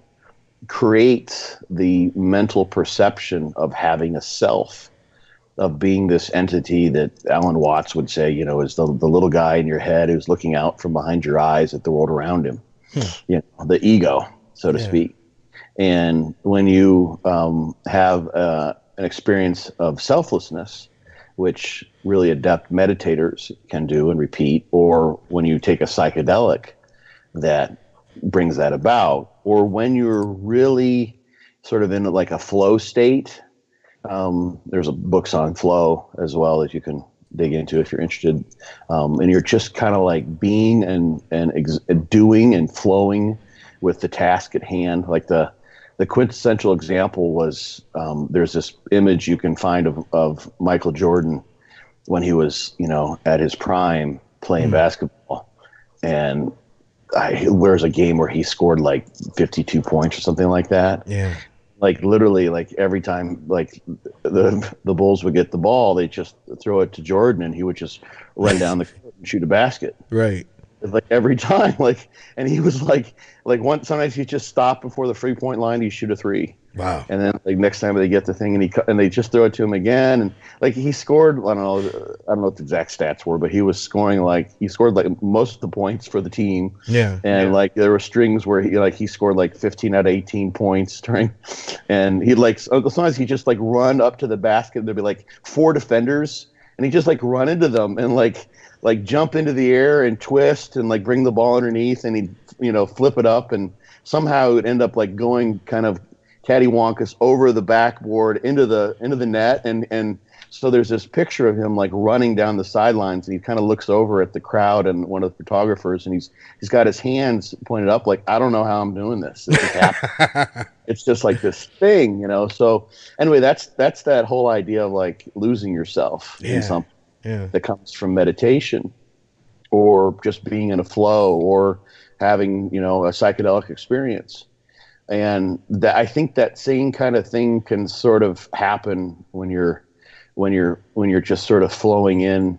S5: create the mental perception of having a self, of being this entity that Alan Watts would say, is the little guy in your head who's looking out from behind your eyes at the world around him, the ego, so to speak. And when you have an experience of selflessness, which really adept meditators can do and repeat, or when you take a psychedelic that brings that about, or when you're really sort of in like a flow state. There's books on flow as well that you can dig into if you're interested. And you're just kind of like being and doing and flowing with the task at hand. Like the quintessential example was there's this image you can find of Michael Jordan when he was, at his prime playing basketball. And there's a game where he scored like 52 points or something like that.
S4: Yeah.
S5: Like literally, like every time, like the Bulls would get the ball, they just throw it to Jordan, and he would just run down the court and shoot a basket.
S4: Right.
S5: Like every time, and he was sometimes he just stop before the 3-point line, he shoot a three.
S4: Wow.
S5: And then like next time they get the thing and they just throw it to him again, and like he scored, I don't know what the exact stats were, but he scored like most of the points for the team.
S4: Yeah.
S5: And like there were strings where he scored like 15 out of 18 points and he'd like sometimes he just like run up to the basket, and there'd be like 4 defenders, and he just like run into them and like jump into the air and twist and like bring the ball underneath, and he'd flip it up, and somehow it would end up like going kind of cattywampus over the backboard into the net, and so there's this picture of him like running down the sidelines, and he kind of looks over at the crowd and one of the photographers, and he's got his hands pointed up like, I don't know how I'm doing this. It's just like this thing, So anyway, that's that whole idea of like losing yourself in something that comes from meditation, or just being in a flow, or having a psychedelic experience. And I think that same kind of thing can sort of happen when you're just sort of flowing in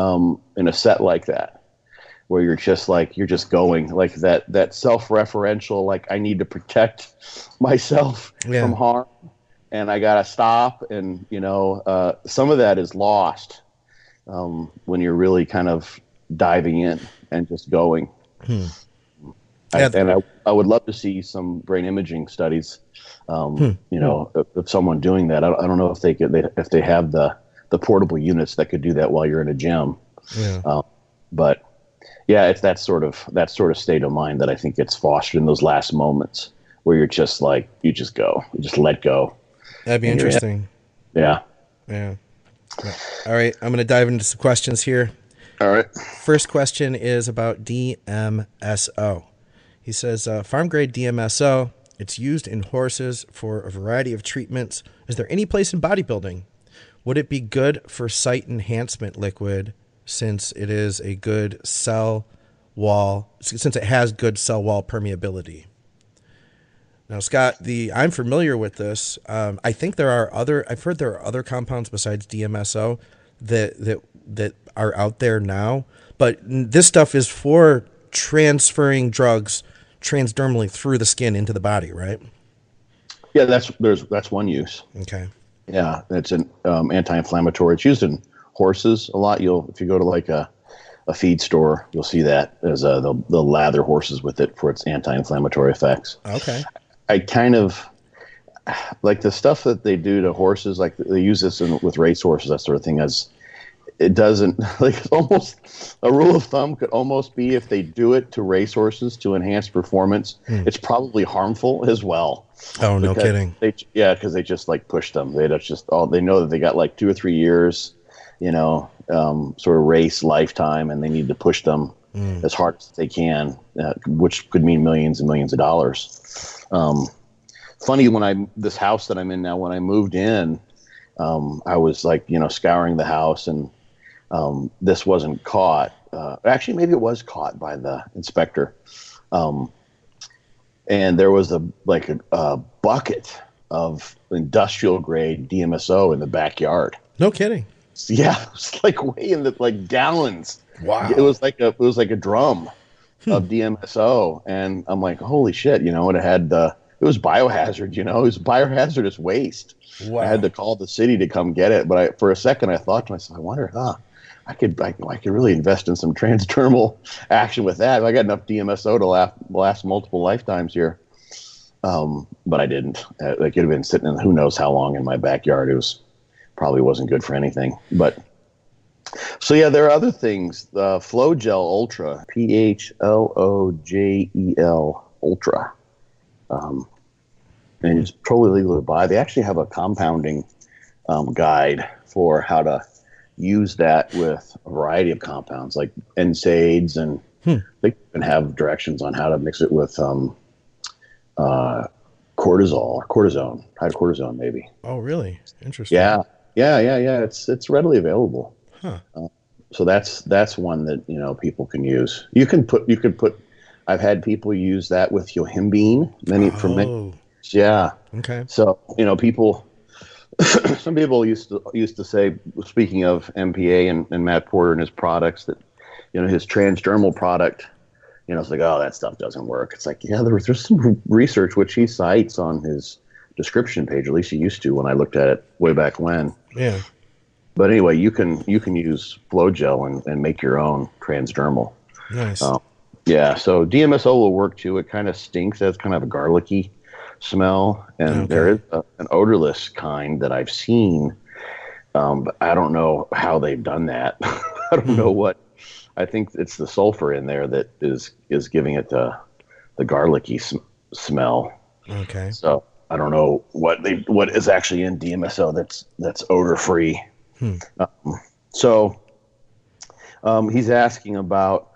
S5: a set like that, where you're just going like that self-referential, like I need to protect myself from harm, and I gotta stop, and some of that is lost when you're really kind of diving in and just going. I would love to see some brain imaging studies, of someone doing that. I don't know if they have the portable units that could do that while you're in a gym. Yeah. But yeah, it's that sort of state of mind that I think gets fostered in those last moments where you're just like, you just let go.
S4: That'd be interesting.
S5: Yeah.
S4: Yeah. All right. I'm going to dive into some questions here.
S5: All right.
S4: First question is about DMSO. He says, farm grade DMSO, it's used in horses for a variety of treatments. Is there any place in bodybuilding? Would it be good for sight enhancement liquid since it is a good cell wall, since it has good cell wall permeability? Now, Scott, I'm familiar with this. I think I've heard there are other compounds besides DMSO that are out there now, but this stuff is for transferring drugs transdermally through the skin into the body, right?
S5: Yeah, that's one use.
S4: Okay.
S5: Yeah, it's an anti-inflammatory. It's used in horses a lot. If you go to like a feed store, you'll see that as they'll lather horses with it for its anti-inflammatory effects.
S4: Okay.
S5: I kind of like the stuff that they do to horses. Like they use this with race horses, that sort of thing. As it doesn't like it's almost a rule of thumb could almost be if they do it to race horses to enhance performance, it's probably harmful as well.
S4: Oh, no kidding.
S5: Because they just like push them. They know that they got like 2 or 3 years, sort of race lifetime, and they need to push them as hard as they can, which could mean millions and millions of dollars. Funny, this house that I'm in now, when I moved in, I was like, scouring the house, and this wasn't caught. Actually, maybe it was caught by the inspector. And there was a bucket of industrial grade DMSO in the backyard.
S4: No kidding.
S5: Yeah, it was like weighing like gallons.
S4: Wow.
S5: It was like a drum of DMSO, and I'm like, holy shit, and it was biohazard, it was biohazardous waste.
S4: Wow.
S5: I had to call the city to come get it, but for a second I thought to myself, I wonder, I could really invest in some transdermal action with that. I got enough DMSO to last multiple lifetimes here. But I didn't. It could have been sitting in who knows how long in my backyard. Probably wasn't good for anything. But so yeah, there are other things. Flogel Ultra, PHLOJEL Ultra, and it's totally legal to buy. They actually have a compounding guide for how to use that with a variety of compounds like NSAIDs, and they even have directions on how to mix it with cortisol or cortisone, hydrocortisone maybe.
S4: Oh, really? Interesting.
S5: Yeah. It's readily available.
S4: Huh.
S5: So that's one that people can use. You could put. I've had people use that with yohimbine. Many. Yeah.
S4: Okay.
S5: So people. Some people used to say, speaking of MPA and Matt Porter and his products, that his transdermal product, it's like, oh, that stuff doesn't work. It's like, yeah, there's some research which he cites on his description page. At least he used to when I looked at it way back when.
S4: Yeah.
S5: But anyway, you can use Flogel and make your own transdermal.
S4: Nice.
S5: Yeah. So DMSO will work too. It kind of stinks. It's kind of a garlicky smell, and there is an odorless kind that I've seen, but I don't know how they've done that. I don't know what. I think it's the sulfur in there that is giving it the garlicky smell. Okay. So I don't know what is actually in DMSO that's odor free. He's asking about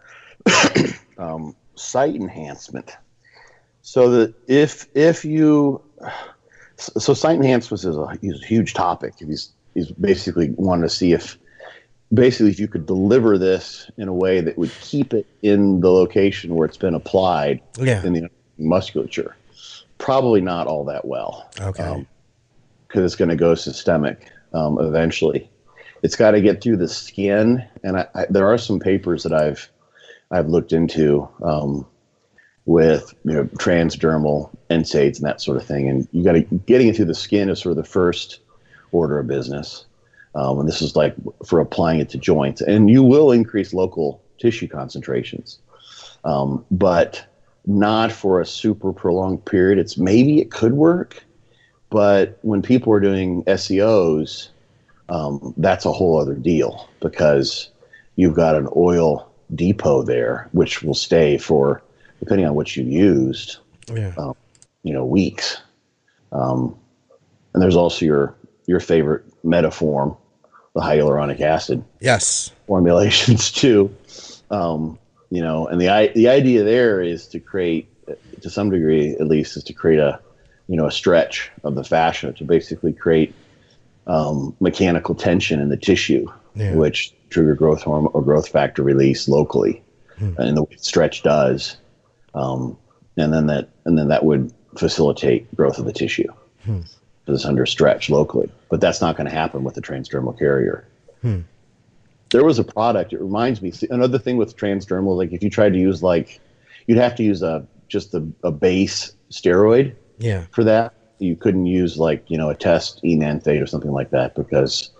S5: site enhancement. So that if you, site enhancements is a huge topic. He's basically wanting to see if you could deliver this in a way that would keep it in the location where it's been applied in the musculature. Probably not all that well. Okay. Because it's going to go systemic eventually. It's got to get through the skin, and there are some papers that I've looked into. With transdermal NSAIDs and that sort of thing, and getting it through the skin is sort of the first order of business, and this is like for applying it to joints, and you will increase local tissue concentrations, but not for a super prolonged period. It could work, but when people are doing SEOs, that's a whole other deal, because you've got an oil depot there which will stay for, depending on what you used, weeks. And there's also your favorite Metaform, the hyaluronic acid formulations too. And the idea there is to create, to some degree at least, is to create a stretch of the fascia, to basically create mechanical tension in the tissue, which trigger growth hormone or growth factor release locally, and the way stretch does. And then that would facilitate growth of the tissue because it's under stretch locally. But that's not going to happen with the transdermal carrier. There was a product. It reminds me. Another thing with transdermal, like if you tried to use you'd have to use just a base steroid for that. you couldn't use like a test enanthate or something like that because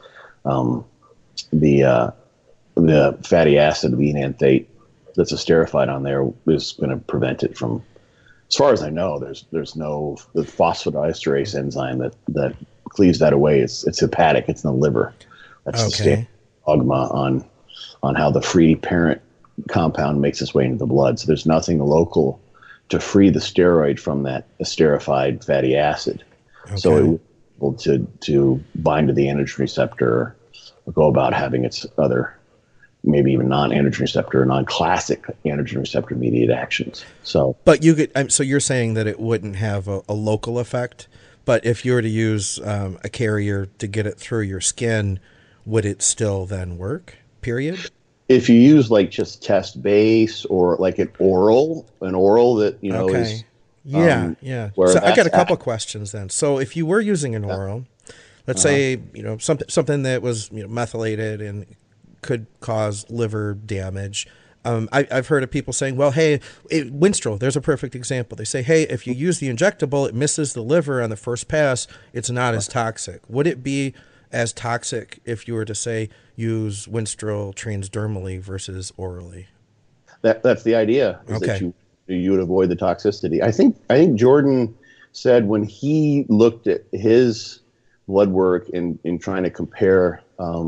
S5: the fatty acid of enanthate that's esterified on there is going to prevent it from. As far as I know, there's no the phosphodiesterase enzyme that cleaves that away. It's hepatic. It's in the liver. That's the standard dogma on how the free parent compound makes its way into the blood. So there's nothing local to free the steroid from that esterified fatty acid. Okay. So it will be able to bind to the androgen receptor or go about having its other, maybe even non-androgen receptor, non-classic androgen receptor mediated actions. So,
S4: but you could. So you're saying that it wouldn't have a local effect, but if you were to use a carrier to get it through your skin, would it still then work? Period.
S5: If you use like just test base or like an oral that is.
S4: Yeah. So I got a couple questions then. So if you were using an oral, let's say something that was methylated and could cause liver damage. I've heard of people saying, well, hey, Winstrol, there's a perfect example. They say, hey, if you use the injectable, it misses the liver on the first pass. It's not as toxic. Would it be as toxic if you were to say use Winstrol transdermally versus orally?
S5: That's the idea. That you would avoid the toxicity. I think Jordan said when he looked at his blood work in trying to compare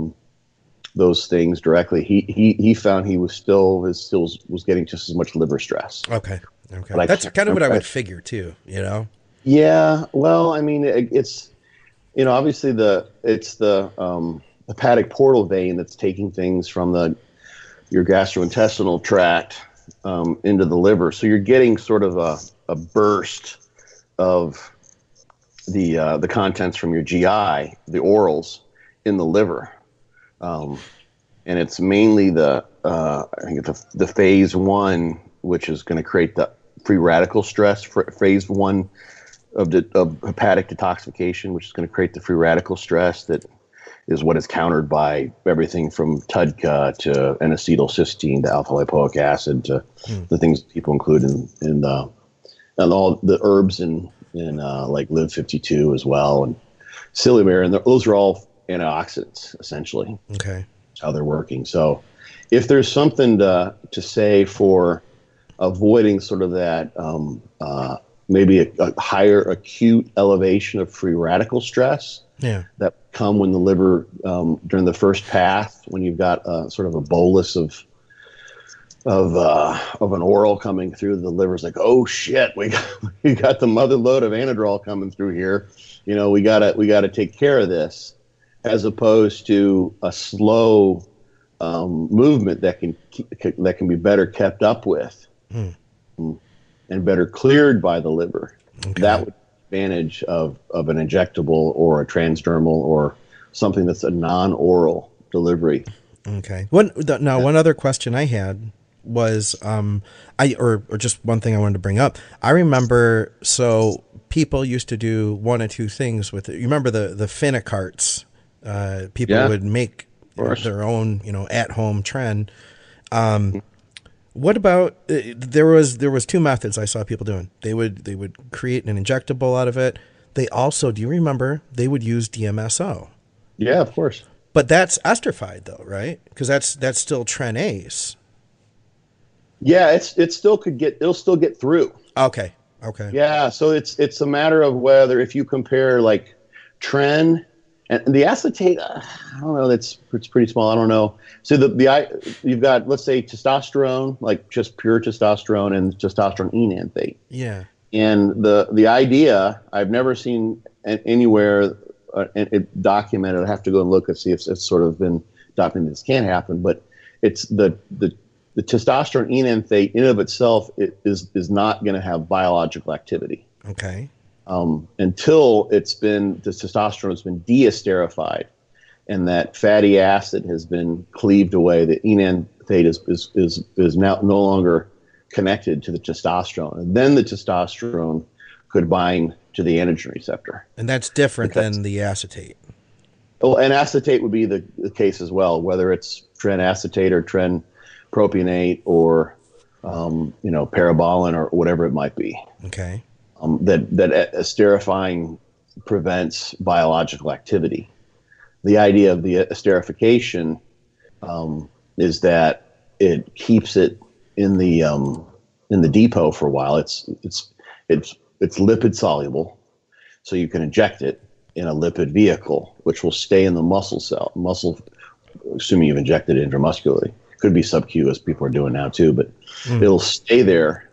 S5: those things directly, he found he was was getting just as much liver stress.
S4: Okay. That's kind of what I would figure too.
S5: Yeah. Well, I mean, it's obviously it's the hepatic portal vein that's taking things from your gastrointestinal tract into the liver. So you're getting sort of a burst of the contents from your GI, the orals, in the liver. And it's mainly I think it's the phase 1, which is going to create the free radical stress. Phase 1 of hepatic detoxification, which is going to create the free radical stress that is what is countered by everything from TUDCA to N-acetylcysteine to alpha-lipoic acid to the things people include in all the herbs in like Liv52 as well, and Silymer, and those are all antioxidants essentially.
S4: Okay,
S5: that's how they're working. So if there's something to say for avoiding sort of that maybe a higher acute elevation of free radical stress that come when the liver during the first pass, when you've got sort of a bolus of an oral coming through, the liver's like, oh shit, we got the mother load of Anadrol coming through here. We gotta take care of this, as opposed to a slow movement that can be better kept up with and better cleared by the liver. Okay. That would be the advantage of an injectable or a transdermal or something that's a non-oral delivery.
S4: Okay. One other question I had was or just one thing I wanted to bring up. I remember, so people used to do one of two things with it. You remember the Phenocarts? People would make their own, at-home tren. What about there was two methods I saw people doing. They would create an injectable out of it. They also, do you remember, they would use DMSO?
S5: Yeah, of course.
S4: But that's esterified though, right? Because that's still Tren-Ace.
S5: Yeah, it'll still get through.
S4: Okay.
S5: Yeah, so it's a matter of whether, if you compare like Tren and the acetate, I don't know, it's pretty small. I don't know. So you've got, let's say, testosterone, like just pure testosterone, and testosterone enanthate.
S4: Yeah.
S5: And the idea, I've never seen anywhere it documented. I have to go and look and see if it's sort of been documented. This can happen, but it's the testosterone enanthate in of itself is not going to have biological activity.
S4: Okay.
S5: Until the testosterone has been deesterified and that fatty acid has been cleaved away. The enanthate is now no longer connected to the testosterone, and then the testosterone could bind to the androgen receptor.
S4: And that's different than the acetate.
S5: Well, and acetate would be the case as well, whether it's tren acetate or tren propionate or parabolin or whatever it might be.
S4: Okay.
S5: That esterifying prevents biological activity. The idea of the esterification is that it keeps it in the depot for a while. It's lipid soluble, so you can inject it in a lipid vehicle, which will stay in the muscle, assuming you've injected it intramuscularly. Could be sub-Q, as people are doing now too, but it'll stay there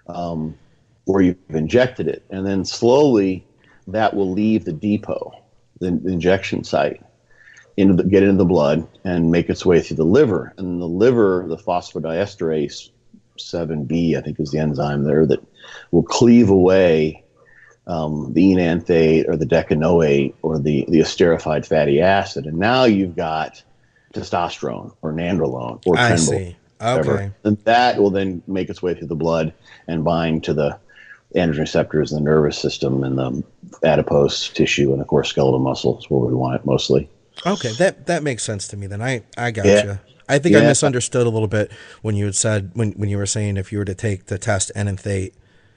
S5: where you've injected it, and then slowly that will leave the depot, the injection site, get into the blood and make its way through the liver. And the liver, the phosphodiesterase 7B, I think is the enzyme there, that will cleave away the enanthate or the decanoate or the esterified fatty acid. And now you've got testosterone or nandrolone or
S4: I
S5: trenbolone.
S4: see.
S5: Whatever.
S4: Okay.
S5: And that will then make its way through the blood and bind to the androgen receptors in the nervous system and the adipose tissue and, of course, skeletal muscle is where we want it mostly.
S4: Okay, that makes sense to me then. I got
S5: Yeah.
S4: you. I think I
S5: Yeah.
S4: misunderstood a little bit when you had said, when you were saying if you were to take the test enanthate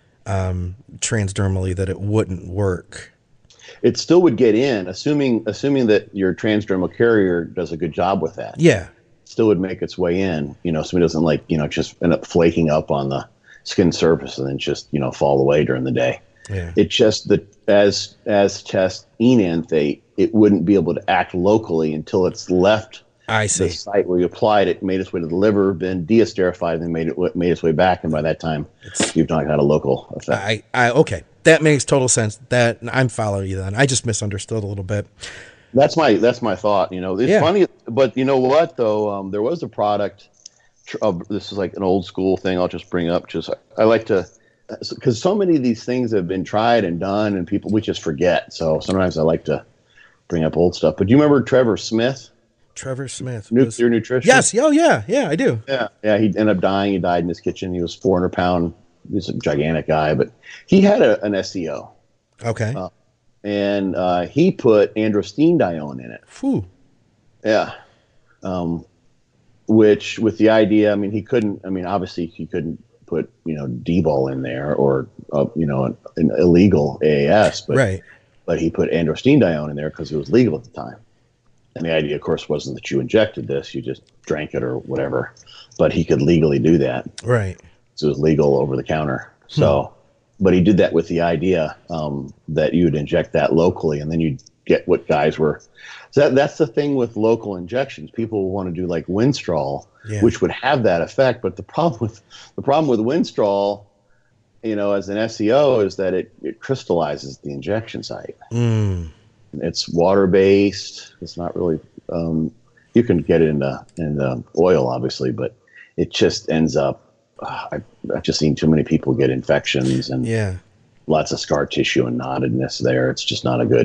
S4: transdermally that it wouldn't work.
S5: It still would get in, assuming that your transdermal carrier does a good job with that.
S4: Yeah.
S5: Still would make its way in, so it doesn't just end up flaking up on the skin surface and then just, fall away during the day.
S4: Yeah.
S5: It just that as test enanthate, it wouldn't be able to act locally until it's left
S4: I
S5: the
S4: see.
S5: site where you applied it, made its way to the liver, been deesterified, then made its way back, and by that time you've not had a local effect.
S4: Okay. That makes total sense. That I'm following you then. I just misunderstood a little bit.
S5: That's my thought. It's
S4: Yeah.
S5: funny, but you know what though? There was a product. This is like an old school thing. I'll just bring up. I like to, because so many of these things have been tried and done, and we just forget. So sometimes I like to bring up old stuff. But do you remember Trevor Smith?
S4: Trevor Smith.
S5: Nuclear nutrition.
S4: Yes. Oh, yeah. Yeah, I do.
S5: Yeah. He ended up dying. He died in his kitchen. He was 400 pound. He's a gigantic guy, but he had an SEO.
S4: Okay.
S5: And he put androstenedione in it.
S4: Phew.
S5: Yeah. Which, with the idea, obviously he couldn't put, D-bol in there or, an illegal AAS, but,
S4: Right.
S5: but he put androstenedione in there because it was legal at the time. And the idea, of course, wasn't that you injected this, you just drank it or whatever, but he could legally do that.
S4: Right.
S5: So it was legal over the counter. So, but he did that with the idea that you would inject that locally, and then you'd get what guys were. So that's the thing with local injections. People want to do like Winstrol, which would have that effect. But the problem with Winstrol, as an SEO, is that it crystallizes the injection site. It's water based. It's not really. You can get it in the oil, obviously, but it just ends up. I've just seen too many people get infections and lots of scar tissue and knottedness there. It's just not a good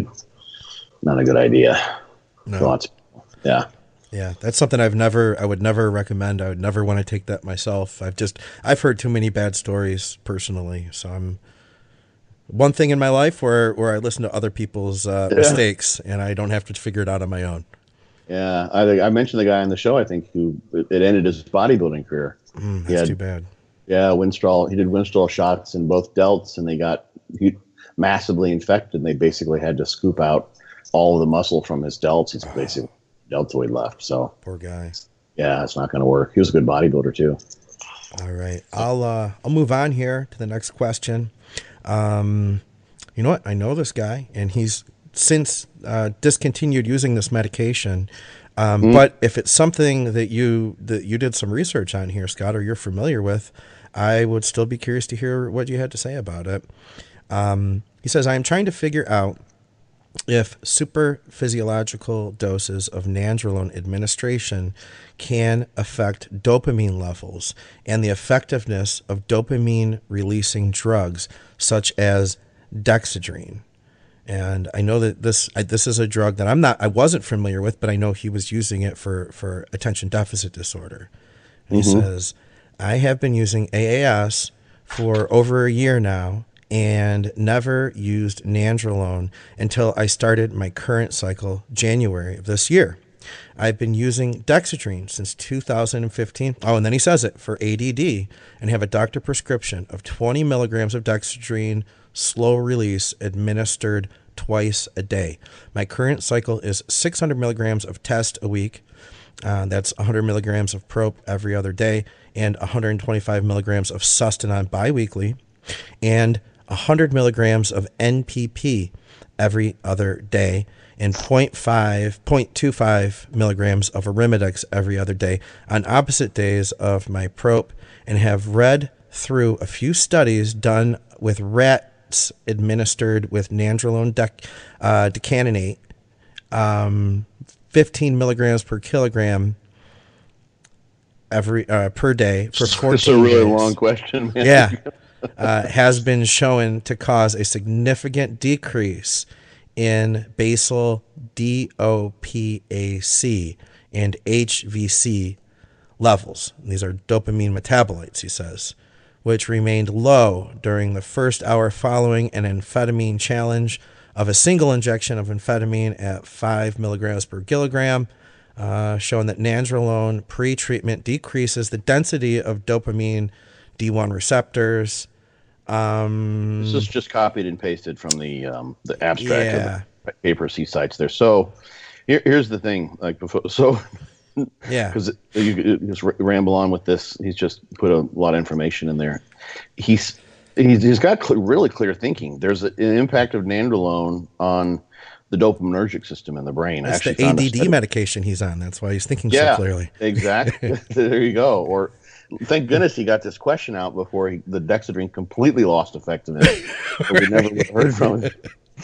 S5: idea.
S4: No.
S5: For lots of people. Yeah.
S4: Yeah, that's something I would never recommend. I would never want to take that myself. I've heard too many bad stories personally. So I'm one thing in my life where I listen to other people's mistakes and I don't have to figure it out on my own.
S5: Yeah. I mentioned the guy on the show, I think, who it ended his bodybuilding career.
S4: That's too bad.
S5: Yeah. Winstrol. He did Winstrol shots in both delts and they got massively infected. And they basically had to scoop out all of the muscle from his delts. He's basically deltoid left. So
S4: Poor guy.
S5: yeah, it's not going to work. He was a good bodybuilder too.
S4: All right. I'll move on here to the next question. You know what? I know this guy and he's since discontinued using this medication. But if it's something that you did some research on here, Scott, or you're familiar with, I would still be curious to hear what you had to say about it. He says, I am trying to figure out if super physiological doses of nandrolone administration can affect dopamine levels and the effectiveness of dopamine releasing drugs such as dexedrine. And I know that this is a drug that I wasn't familiar with, but I know he was using it for attention deficit disorder. And he says, I have been using AAS for over a year now and never used nandrolone until I started my current cycle January of this year. I've been using dexedrine since 2015. Oh, and then he says it for ADD and have a doctor prescription of 20 milligrams of dexedrine, slow release, administered twice a day. My current cycle is 600 milligrams of test a week. That's 100 milligrams of Prop every other day, and 125 milligrams of Sustanon biweekly, and 100 milligrams of NPP every other day, and 0.25 milligrams of Arimidex every other day on opposite days of my Prop, and have read through a few studies done with rats administered with nandrolone decanonate, 15 milligrams per kilogram every per day for 14
S5: It's a really
S4: days.
S5: long question, man.
S4: Yeah. Has been shown to cause a significant decrease in basal DOPAC and HVC levels. These are dopamine metabolites, he says, which remained low during the first hour following an amphetamine challenge of a single injection of amphetamine at 5 milligrams per kilogram, showing that nandrolone pre-treatment decreases the density of dopamine D1 receptors.
S5: This is just copied and pasted from the abstract of the paper he cites there. So here's the thing, like before, so yeah, because you just ramble on with this. He's just put a lot of information in there. He's got really clear thinking. There's an impact of nandrolone on the dopaminergic system in the brain.
S4: It's the ADD medication he's on. That's why he's thinking so clearly.
S5: Exactly. There you go. Or thank goodness he got this question out before the Dexedrine completely lost effectiveness. We never would have heard from him.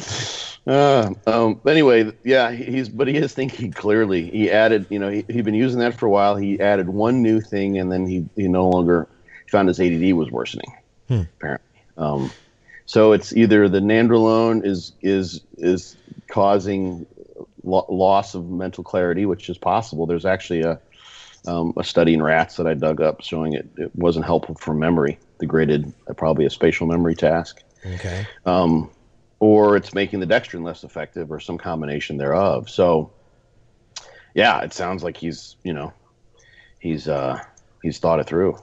S5: Anyway, yeah, he is thinking clearly. He added, he'd been using that for a while. He added one new thing, and then he no longer found his ADD was worsening. Apparently. So it's either the nandrolone is causing loss of mental clarity, which is possible. There's actually a study in rats that I dug up showing it wasn't helpful for memory, degraded probably a spatial memory task.
S4: Okay.
S5: Or it's making the dextrin less effective, or some combination thereof. So, yeah, it sounds like he's thought it through.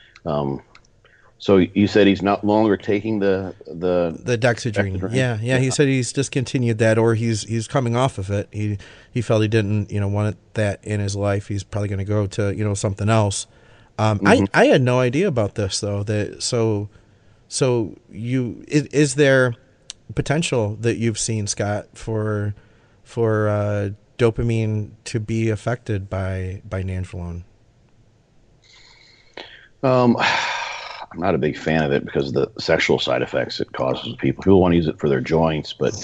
S5: So you said he's not longer taking the
S4: Dexedrine. Yeah. He said he's discontinued that, or he's coming off of it. He felt he didn't want that in his life. He's probably going to go to something else. I had no idea about this though. Is there potential that you've seen, Scott, for dopamine to be affected by nandrolone?
S5: I'm not a big fan of it because of the sexual side effects it causes people. People want to use it for their joints, but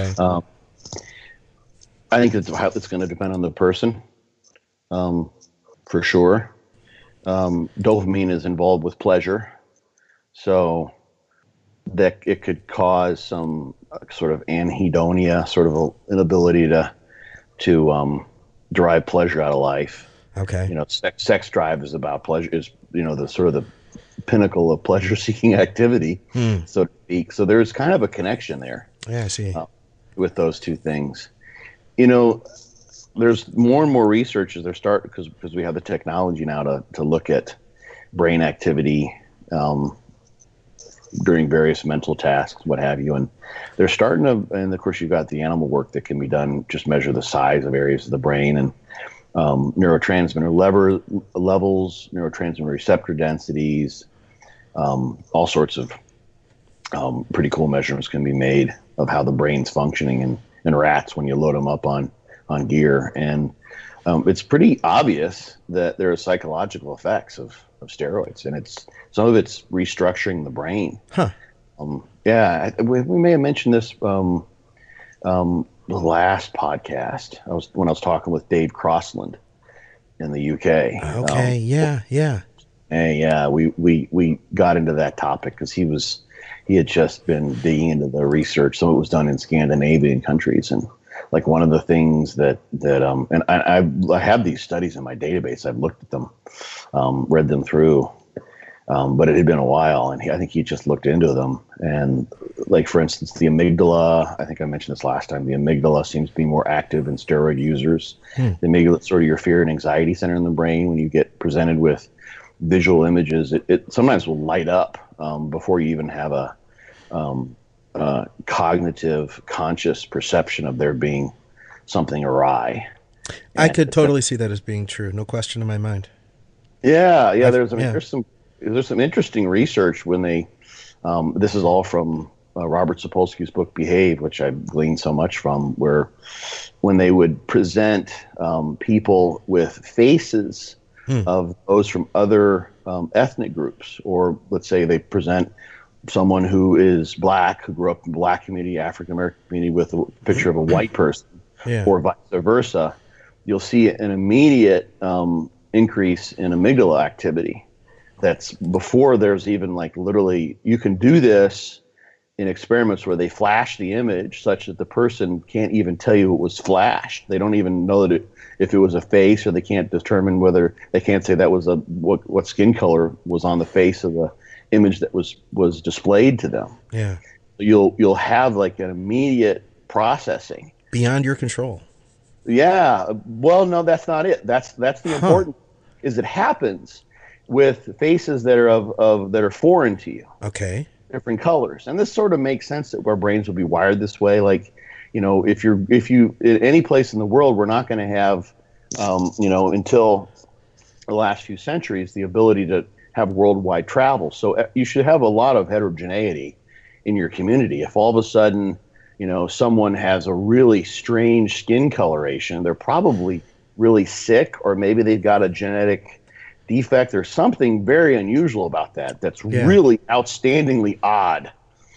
S5: I think it's going to depend on the person, for sure. Dopamine is involved with pleasure, so that it could cause some sort of anhedonia, sort of an inability to derive pleasure out of life.
S4: Okay.
S5: Sex drive is about pleasure. Is the sort of the pinnacle of pleasure-seeking activity, so to speak. So there's kind of a connection there.
S4: Yeah, I see.
S5: With those two things, there's more and more research as because we have the technology now to look at brain activity during various mental tasks, what have you, and they're starting to. And of course, you've got the animal work that can be done. Just measure the size of areas of the brain and neurotransmitter levels, neurotransmitter receptor densities, all sorts of pretty cool measurements can be made of how the brain's functioning in rats when you load them up on gear. And it's pretty obvious that there are psychological effects of steroids, and some of it's restructuring the brain. We may have mentioned this the last podcast. When I was talking with Dave Crossland in the UK.
S4: Okay,
S5: we got into that topic because he had just been digging into the research. Some of it was done in Scandinavian countries, and like one of the things that and I have these studies in my database. I've looked at them, read them through. But it had been a while, and I think he just looked into them. And like, for instance, the amygdala, I think I mentioned this last time, the amygdala seems to be more active in steroid users. The amygdala is sort of your fear and anxiety center in the brain. When you get presented with visual images, it sometimes will light up before you even have cognitive, conscious perception of there being something awry.
S4: I could totally see that as being true. No question in my mind.
S5: Yeah. There's some interesting research when they. This is all from Robert Sapolsky's book Behave, which I gleaned so much from, where when they would present people with faces of those from other ethnic groups, or let's say they present someone who is black, who grew up in the black community, African American community, with a picture of a white person, or vice versa, you'll see an immediate increase in amygdala activity. That's before there's even like literally, you can do this in experiments where they flash the image such that the person can't even tell you it was flashed. They don't even know that if it was a face, or they can't determine whether, they can't say that was what skin color was on the face of the image that was displayed to them.
S4: Yeah.
S5: You'll have like an immediate processing
S4: beyond your control.
S5: Yeah. Well, no, that's not it. That's the important is it happens with faces that are that are foreign to you.
S4: Okay.
S5: Different colors. And this sort of makes sense that our brains will be wired this way. Like, if you in any place in the world, we're not going to have, until the last few centuries, the ability to have worldwide travel. So you should have a lot of heterogeneity in your community. If all of a sudden, someone has a really strange skin coloration, they're probably really sick, or maybe they've got a genetic defect or something very unusual about that. That's really outstandingly odd.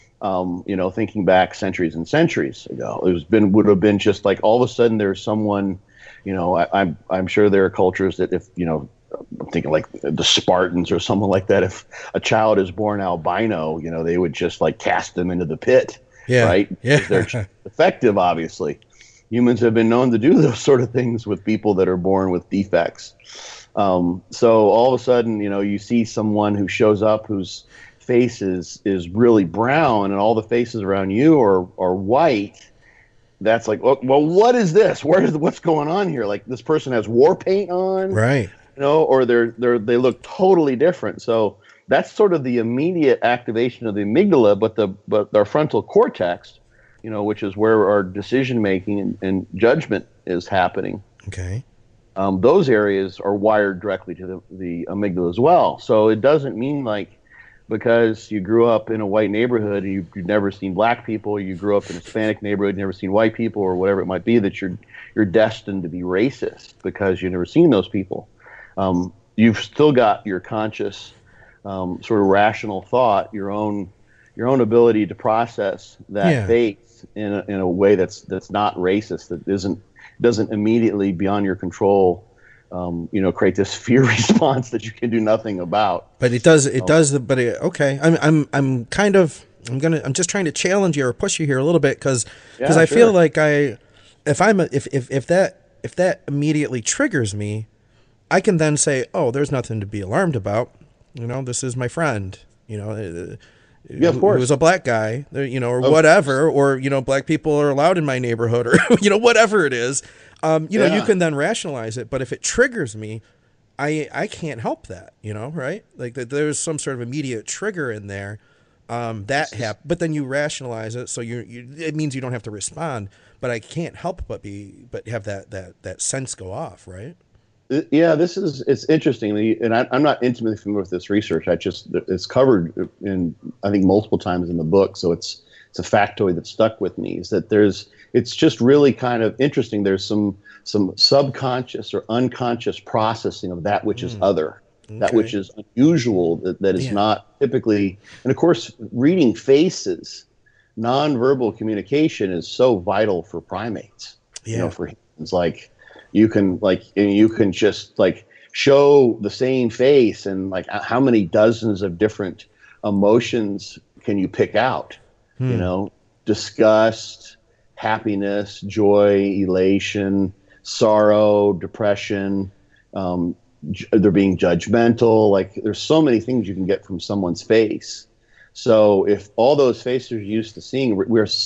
S5: Thinking back centuries and centuries ago, would have been just like all of a sudden there's someone, I'm sure there are cultures that if, I'm thinking like the Spartans or someone like that, if a child is born albino, they would just like cast them into the pit.
S4: Yeah.
S5: Right.
S4: Yeah.
S5: They're effective, obviously. Humans have been known to do those sort of things with people that are born with defects. So all of a sudden, you see someone who shows up whose face is really brown, and all the faces around you are white. That's like, well, what is this? What's going on here? Like, this person has war paint on,
S4: right?
S5: Or they look totally different. So that's sort of the immediate activation of the amygdala, but our frontal cortex, which is where our decision making and judgment is happening.
S4: Okay.
S5: Those areas are wired directly to the amygdala as well. So it doesn't mean like because you grew up in a white neighborhood and you've never seen black people, or you grew up in a Hispanic neighborhood, never seen white people, or whatever it might be, that you're destined to be racist because you've never seen those people. You've still got your conscious sort of rational thought, your own ability to process that face in a way that's not racist, that doesn't immediately, beyond your control, create this fear response that you can do nothing about.
S4: But it does. Okay. I'm just trying to challenge you or push you here a little bit because I feel like if that immediately triggers me, I can then say, oh, there's nothing to be alarmed about. This is my friend.
S5: Of course.
S4: Who's a black guy, or whatever, or black people are allowed in my neighborhood, or whatever it is. You can then rationalize it. But if it triggers me, I can't help that. Right? Like there's some sort of immediate trigger in there that happens. But then you rationalize it, so it means you don't have to respond. But I can't help but have that sense go off, right?
S5: Yeah, it's interesting, and I'm not intimately familiar with this research. It's covered in, I think, multiple times in the book, so it's a factoid that stuck with me. Is that it's just really kind of interesting. There's some subconscious or unconscious processing of that which is other, that which is unusual, that is not typically. And of course, reading faces, nonverbal communication is so vital for primates. For humans, like. You can just like show the same face, and like how many dozens of different emotions can you pick out? Disgust, happiness, joy, elation, sorrow, depression. They're being judgmental. Like there's so many things you can get from someone's face. So if all those faces you're used to seeing, we can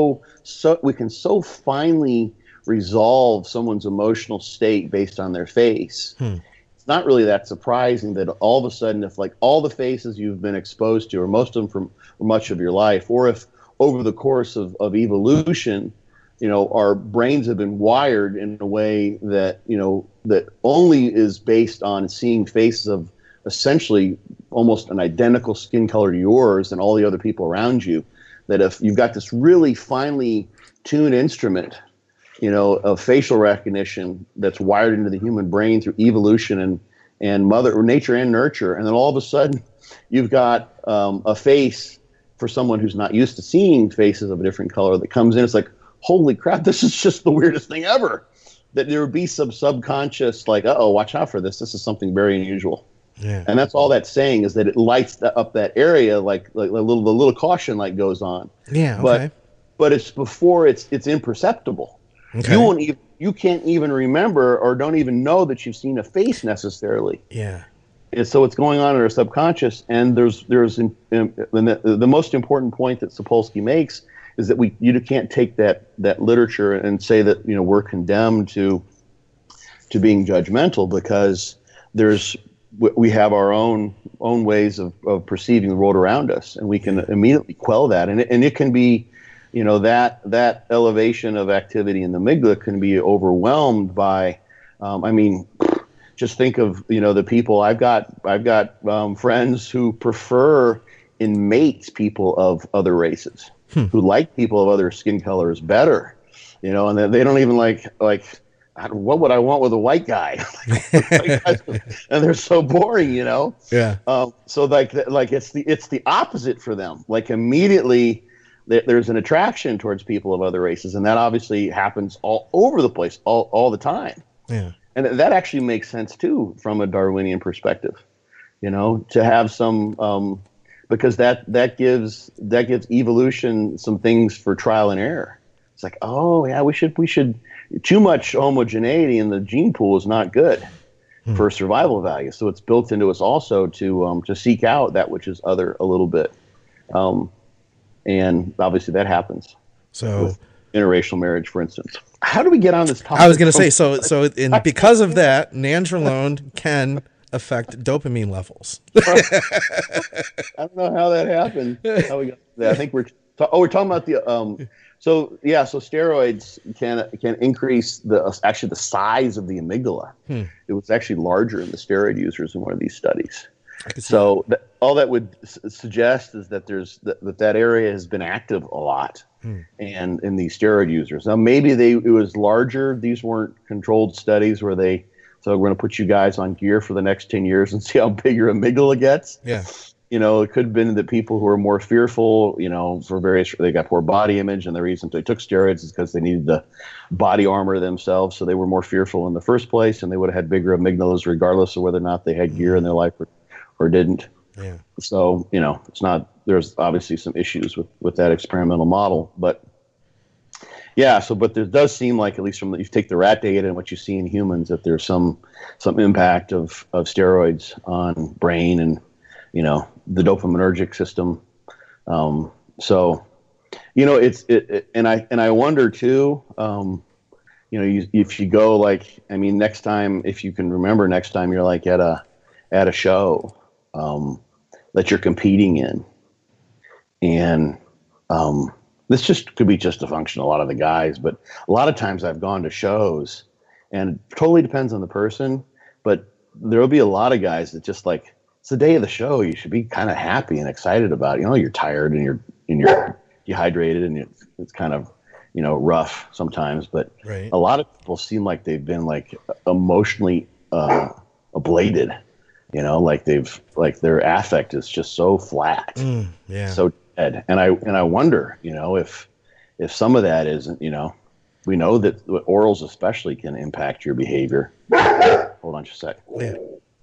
S5: so finely resolve someone's emotional state based on their face. It's not really that surprising that all of a sudden, if like all the faces you've been exposed to, or most of them for much of your life, or if over the course of evolution, our brains have been wired in a way that, that only is based on seeing faces of essentially almost an identical skin color to yours and all the other people around you. That if you've got this really finely tuned instrument, of facial recognition that's wired into the human brain through evolution and mother or nature and nurture, and then all of a sudden you've got a face for someone who's not used to seeing faces of a different color that comes in. It's like, holy crap, this is just the weirdest thing ever. That there would be some subconscious, like, uh-oh, watch out for this. This is something very unusual.
S4: Yeah.
S5: And that's all that's saying, is that it lights up that area, like the little caution light goes on.
S4: Yeah. Okay.
S5: But it's before it's imperceptible. Okay. You can't even remember or don't even know that you've seen a face necessarily.
S4: Yeah.
S5: So it's going on in our subconscious, and the most important point that Sapolsky makes is that you can't take that literature and say that we're condemned to being judgmental, because we have our own ways of perceiving the world around us, and we can immediately quell that, and it can be, that elevation of activity in the amygdala can be overwhelmed by, just think of the people I've got friends who prefer in mates people of other races, who like people of other skin colors better, and they don't even like what would I want with a white guy? And they're so boring,
S4: Yeah.
S5: So it's the opposite for them. Like immediately there's an attraction towards people of other races, and that obviously happens all over the place, all the time.
S4: Yeah.
S5: And that actually makes sense too from a Darwinian perspective, to have some because that gives evolution some things for trial and error. It's like, oh yeah, we should too much homogeneity in the gene pool is not good for survival value. So it's built into us also to seek out that which is other a little bit. And obviously that happens.
S4: So
S5: with interracial marriage, for instance. How do we get on this topic?
S4: I was going to say, so because of that, nandrolone can affect dopamine levels.
S5: I don't know how that happened. How we got that. I think we're talking about the so steroids can increase the size of the amygdala. It was actually larger in the steroid users in one of these studies. So all that would suggest is that that area has been active a lot, and in these steroid users. Now maybe it was larger. These weren't controlled studies where so we're going to put you guys on gear for the next 10 years and see how big your amygdala gets.
S4: Yeah.
S5: It could have been that people who are more fearful, they got poor body image, and the reason they took steroids is because they needed the body armor themselves, so they were more fearful in the first place, and they would have had bigger amygdalas regardless of whether or not they had gear in their life or didn't.
S4: Yeah.
S5: So, there's obviously some issues with that experimental model, but yeah, but there does seem like, at least from you take the rat data and what you see in humans, that there's some impact of steroids on brain and, the dopaminergic system. So, and I wonder too, if you go next time, if you can remember next time you're like at a show, that you're competing in, and, this just could be just a function of a lot of the guys, but a lot of times I've gone to shows, and it totally depends on the person, but there'll be a lot of guys that just it's the day of the show. You should be kind of happy and excited about it. You're tired and you're dehydrated, and it's kind of, rough sometimes, but
S4: right.
S5: A lot of people seem like they've been emotionally ablated, their affect is just so flat, so dead. And I wonder, if some of that isn't, we know that orals especially can impact your behavior. Hold on just a sec.
S4: Yeah.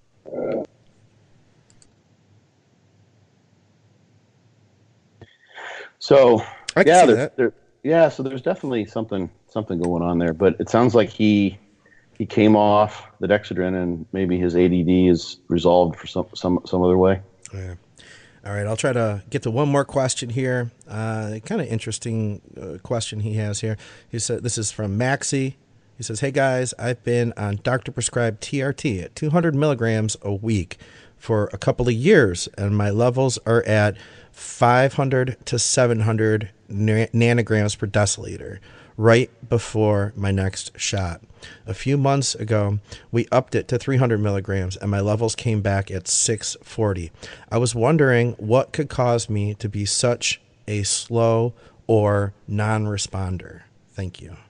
S5: So
S4: I can see that.
S5: So there's definitely something going on there, but it sounds like he came off the Dexedrine, and maybe his ADD is resolved for some other way.
S4: Yeah. All right, I'll try to get to one more question here. Kind of interesting question he has here. He said, this is from Maxie. He says, "Hey guys, I've been on doctor prescribed TRT at 200 milligrams a week for a couple of years, and my levels are at 500 to 700 nanograms per deciliter right before my next shot. A few months ago, we upped it to 300 milligrams, and my levels came back at 640. I was wondering what could cause me to be such a slow or non-responder. Thank you.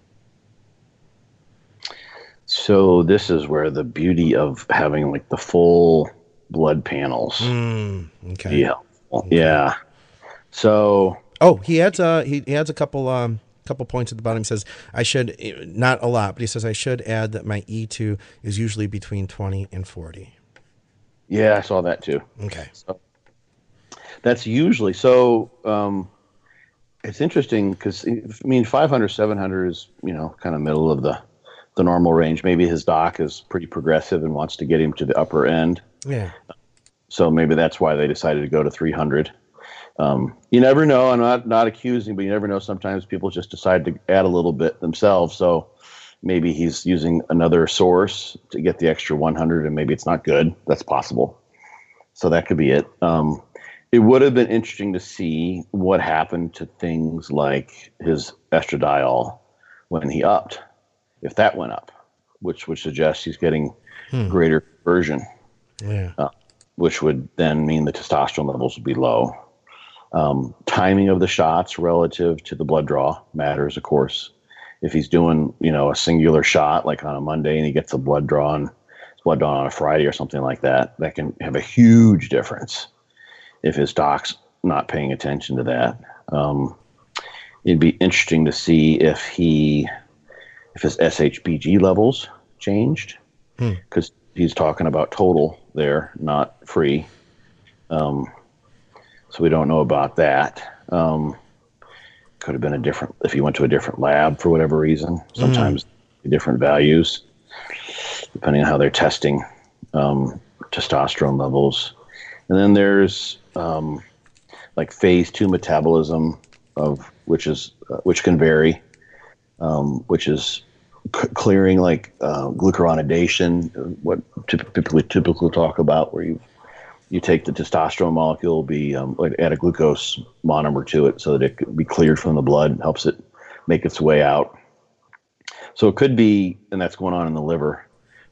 S5: So this is where the beauty of having like the full blood panels.
S4: Okay.
S5: Yeah. Yeah. So.
S4: Oh, he adds a couple points at the bottom. He says I should, not a lot, but he says I should add that my E2 is usually between 20 and 40.
S5: Yeah, I saw that too.
S4: Okay.
S5: So that's usually so. It's interesting because 500, 700 is kind of middle of the normal range. Maybe his doc is pretty progressive and wants to get him to the upper end.
S4: Yeah.
S5: So maybe that's why they decided to go to 300. You never know. I'm not accusing, but you never know. Sometimes people just decide to add a little bit themselves. So maybe he's using another source to get the extra 100, and maybe it's not good. That's possible. So that could be it. It would have been interesting to see what happened to things like his estradiol when he upped, if that went up, which would suggest he's getting greater conversion, which would then mean the testosterone levels would be low. Timing of the shots relative to the blood draw matters, of course. If he's doing, a singular shot like on a Monday and he gets a blood draw on a Friday or something like that, that can have a huge difference if his doc's not paying attention to that. It'd be interesting to see if his SHBG levels changed, because he's talking about total there, not free. So we don't know about that. Could have been if he went to a different lab for whatever reason. Sometimes different values, depending on how they're testing testosterone levels. And then there's like phase 2 metabolism which can vary, which is clearing like glucuronidation, what typically talk about, where you take the testosterone molecule, add a glucose monomer to it so that it could be cleared from the blood, helps it make its way out. So it could be, and that's going on in the liver,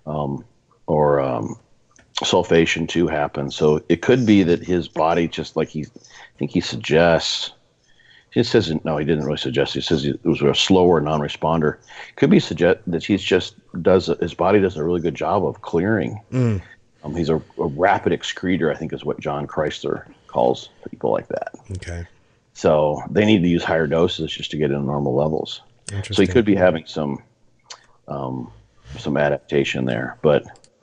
S5: or sulfation too happens. So it could be that his body, just like he suggests, he says, no, he didn't really suggest. He says it was a slower non-responder. Could be suggest that his body does a really good job of clearing. He's a rapid excreter, I think is what John Chrysler calls people like that.
S4: Okay.
S5: So they need to use higher doses just to get in normal levels. So he could be having some adaptation there, but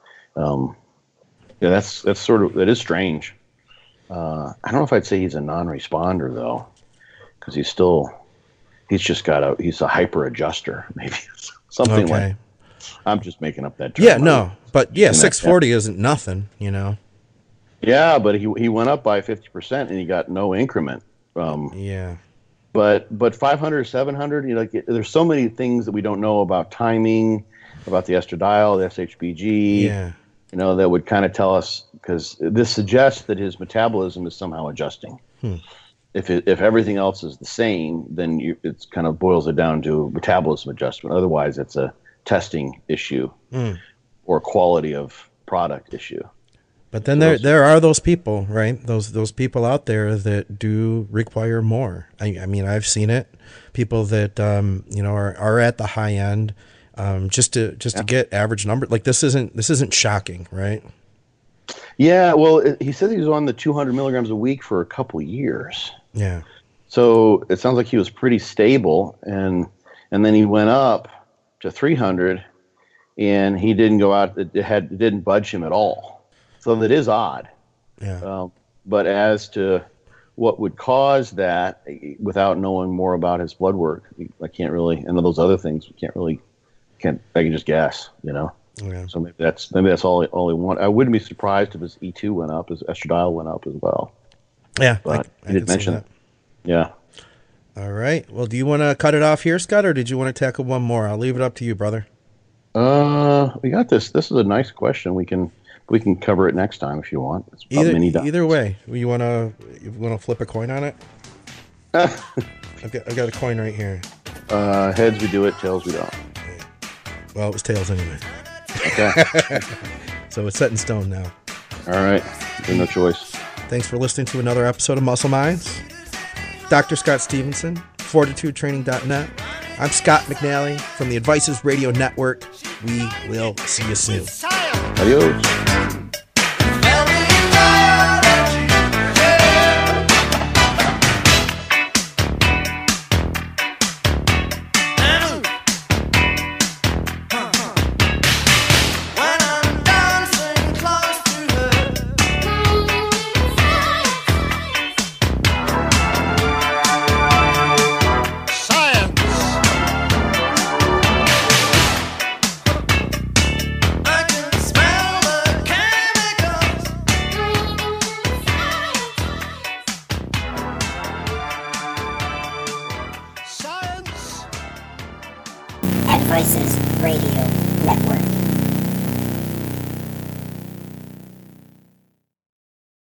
S5: that's that is strange. I don't know if I'd say he's a non-responder though, because he's a hyper adjuster, maybe something like. I'm just making up that term.
S4: Yeah, no, but 640 isn't nothing,
S5: Yeah, but he went up by 50% and he got no increment. But 500, 700, there's so many things that we don't know about timing, about the estradiol, the SHBG. That would kind of tell us, because this suggests that his metabolism is somehow adjusting. If everything else is the same, then it kind of boils it down to metabolism adjustment. Otherwise, it's a testing issue or quality of product issue.
S4: But then there are those people, right? Those people out there that do require more. I mean, I've seen it. People that are at the high end, just to get average number. Like this isn't shocking, right?
S5: Yeah. Well, he said he was on the 200 milligrams a week for a couple years.
S4: Yeah.
S5: So it sounds like he was pretty stable, and then he went up to 300, and he didn't go out. It didn't budge him at all. So that is odd.
S4: Yeah.
S5: But as to what would cause that, without knowing more about his blood work, I can't really. And those other things, I can just guess. Yeah. So maybe that's all he want. I wouldn't be surprised if his E2 went up, his estradiol went up as well.
S4: Yeah,
S5: but I didn't mention that. Yeah.
S4: All right. Well, do you want to cut it off here, Scott, or did you want to tackle one more? I'll leave it up to you, brother.
S5: We got this. This is a nice question. We can We can cover it next time if you want. It's about mini diamonds.
S4: Either way, you wanna flip a coin on it? I've got a coin right here.
S5: Heads we do it, tails we don't.
S4: Well, it was tails anyway.
S5: Okay.
S4: So it's set in stone now.
S5: All right. There's no choice.
S4: Thanks for listening to another episode of Muscle Minds. Dr. Scott Stevenson, FortitudeTraining.net. I'm Scott McNally from the Advices Radio Network. We will see you soon.
S5: Adios.
S1: Advices Radio Network.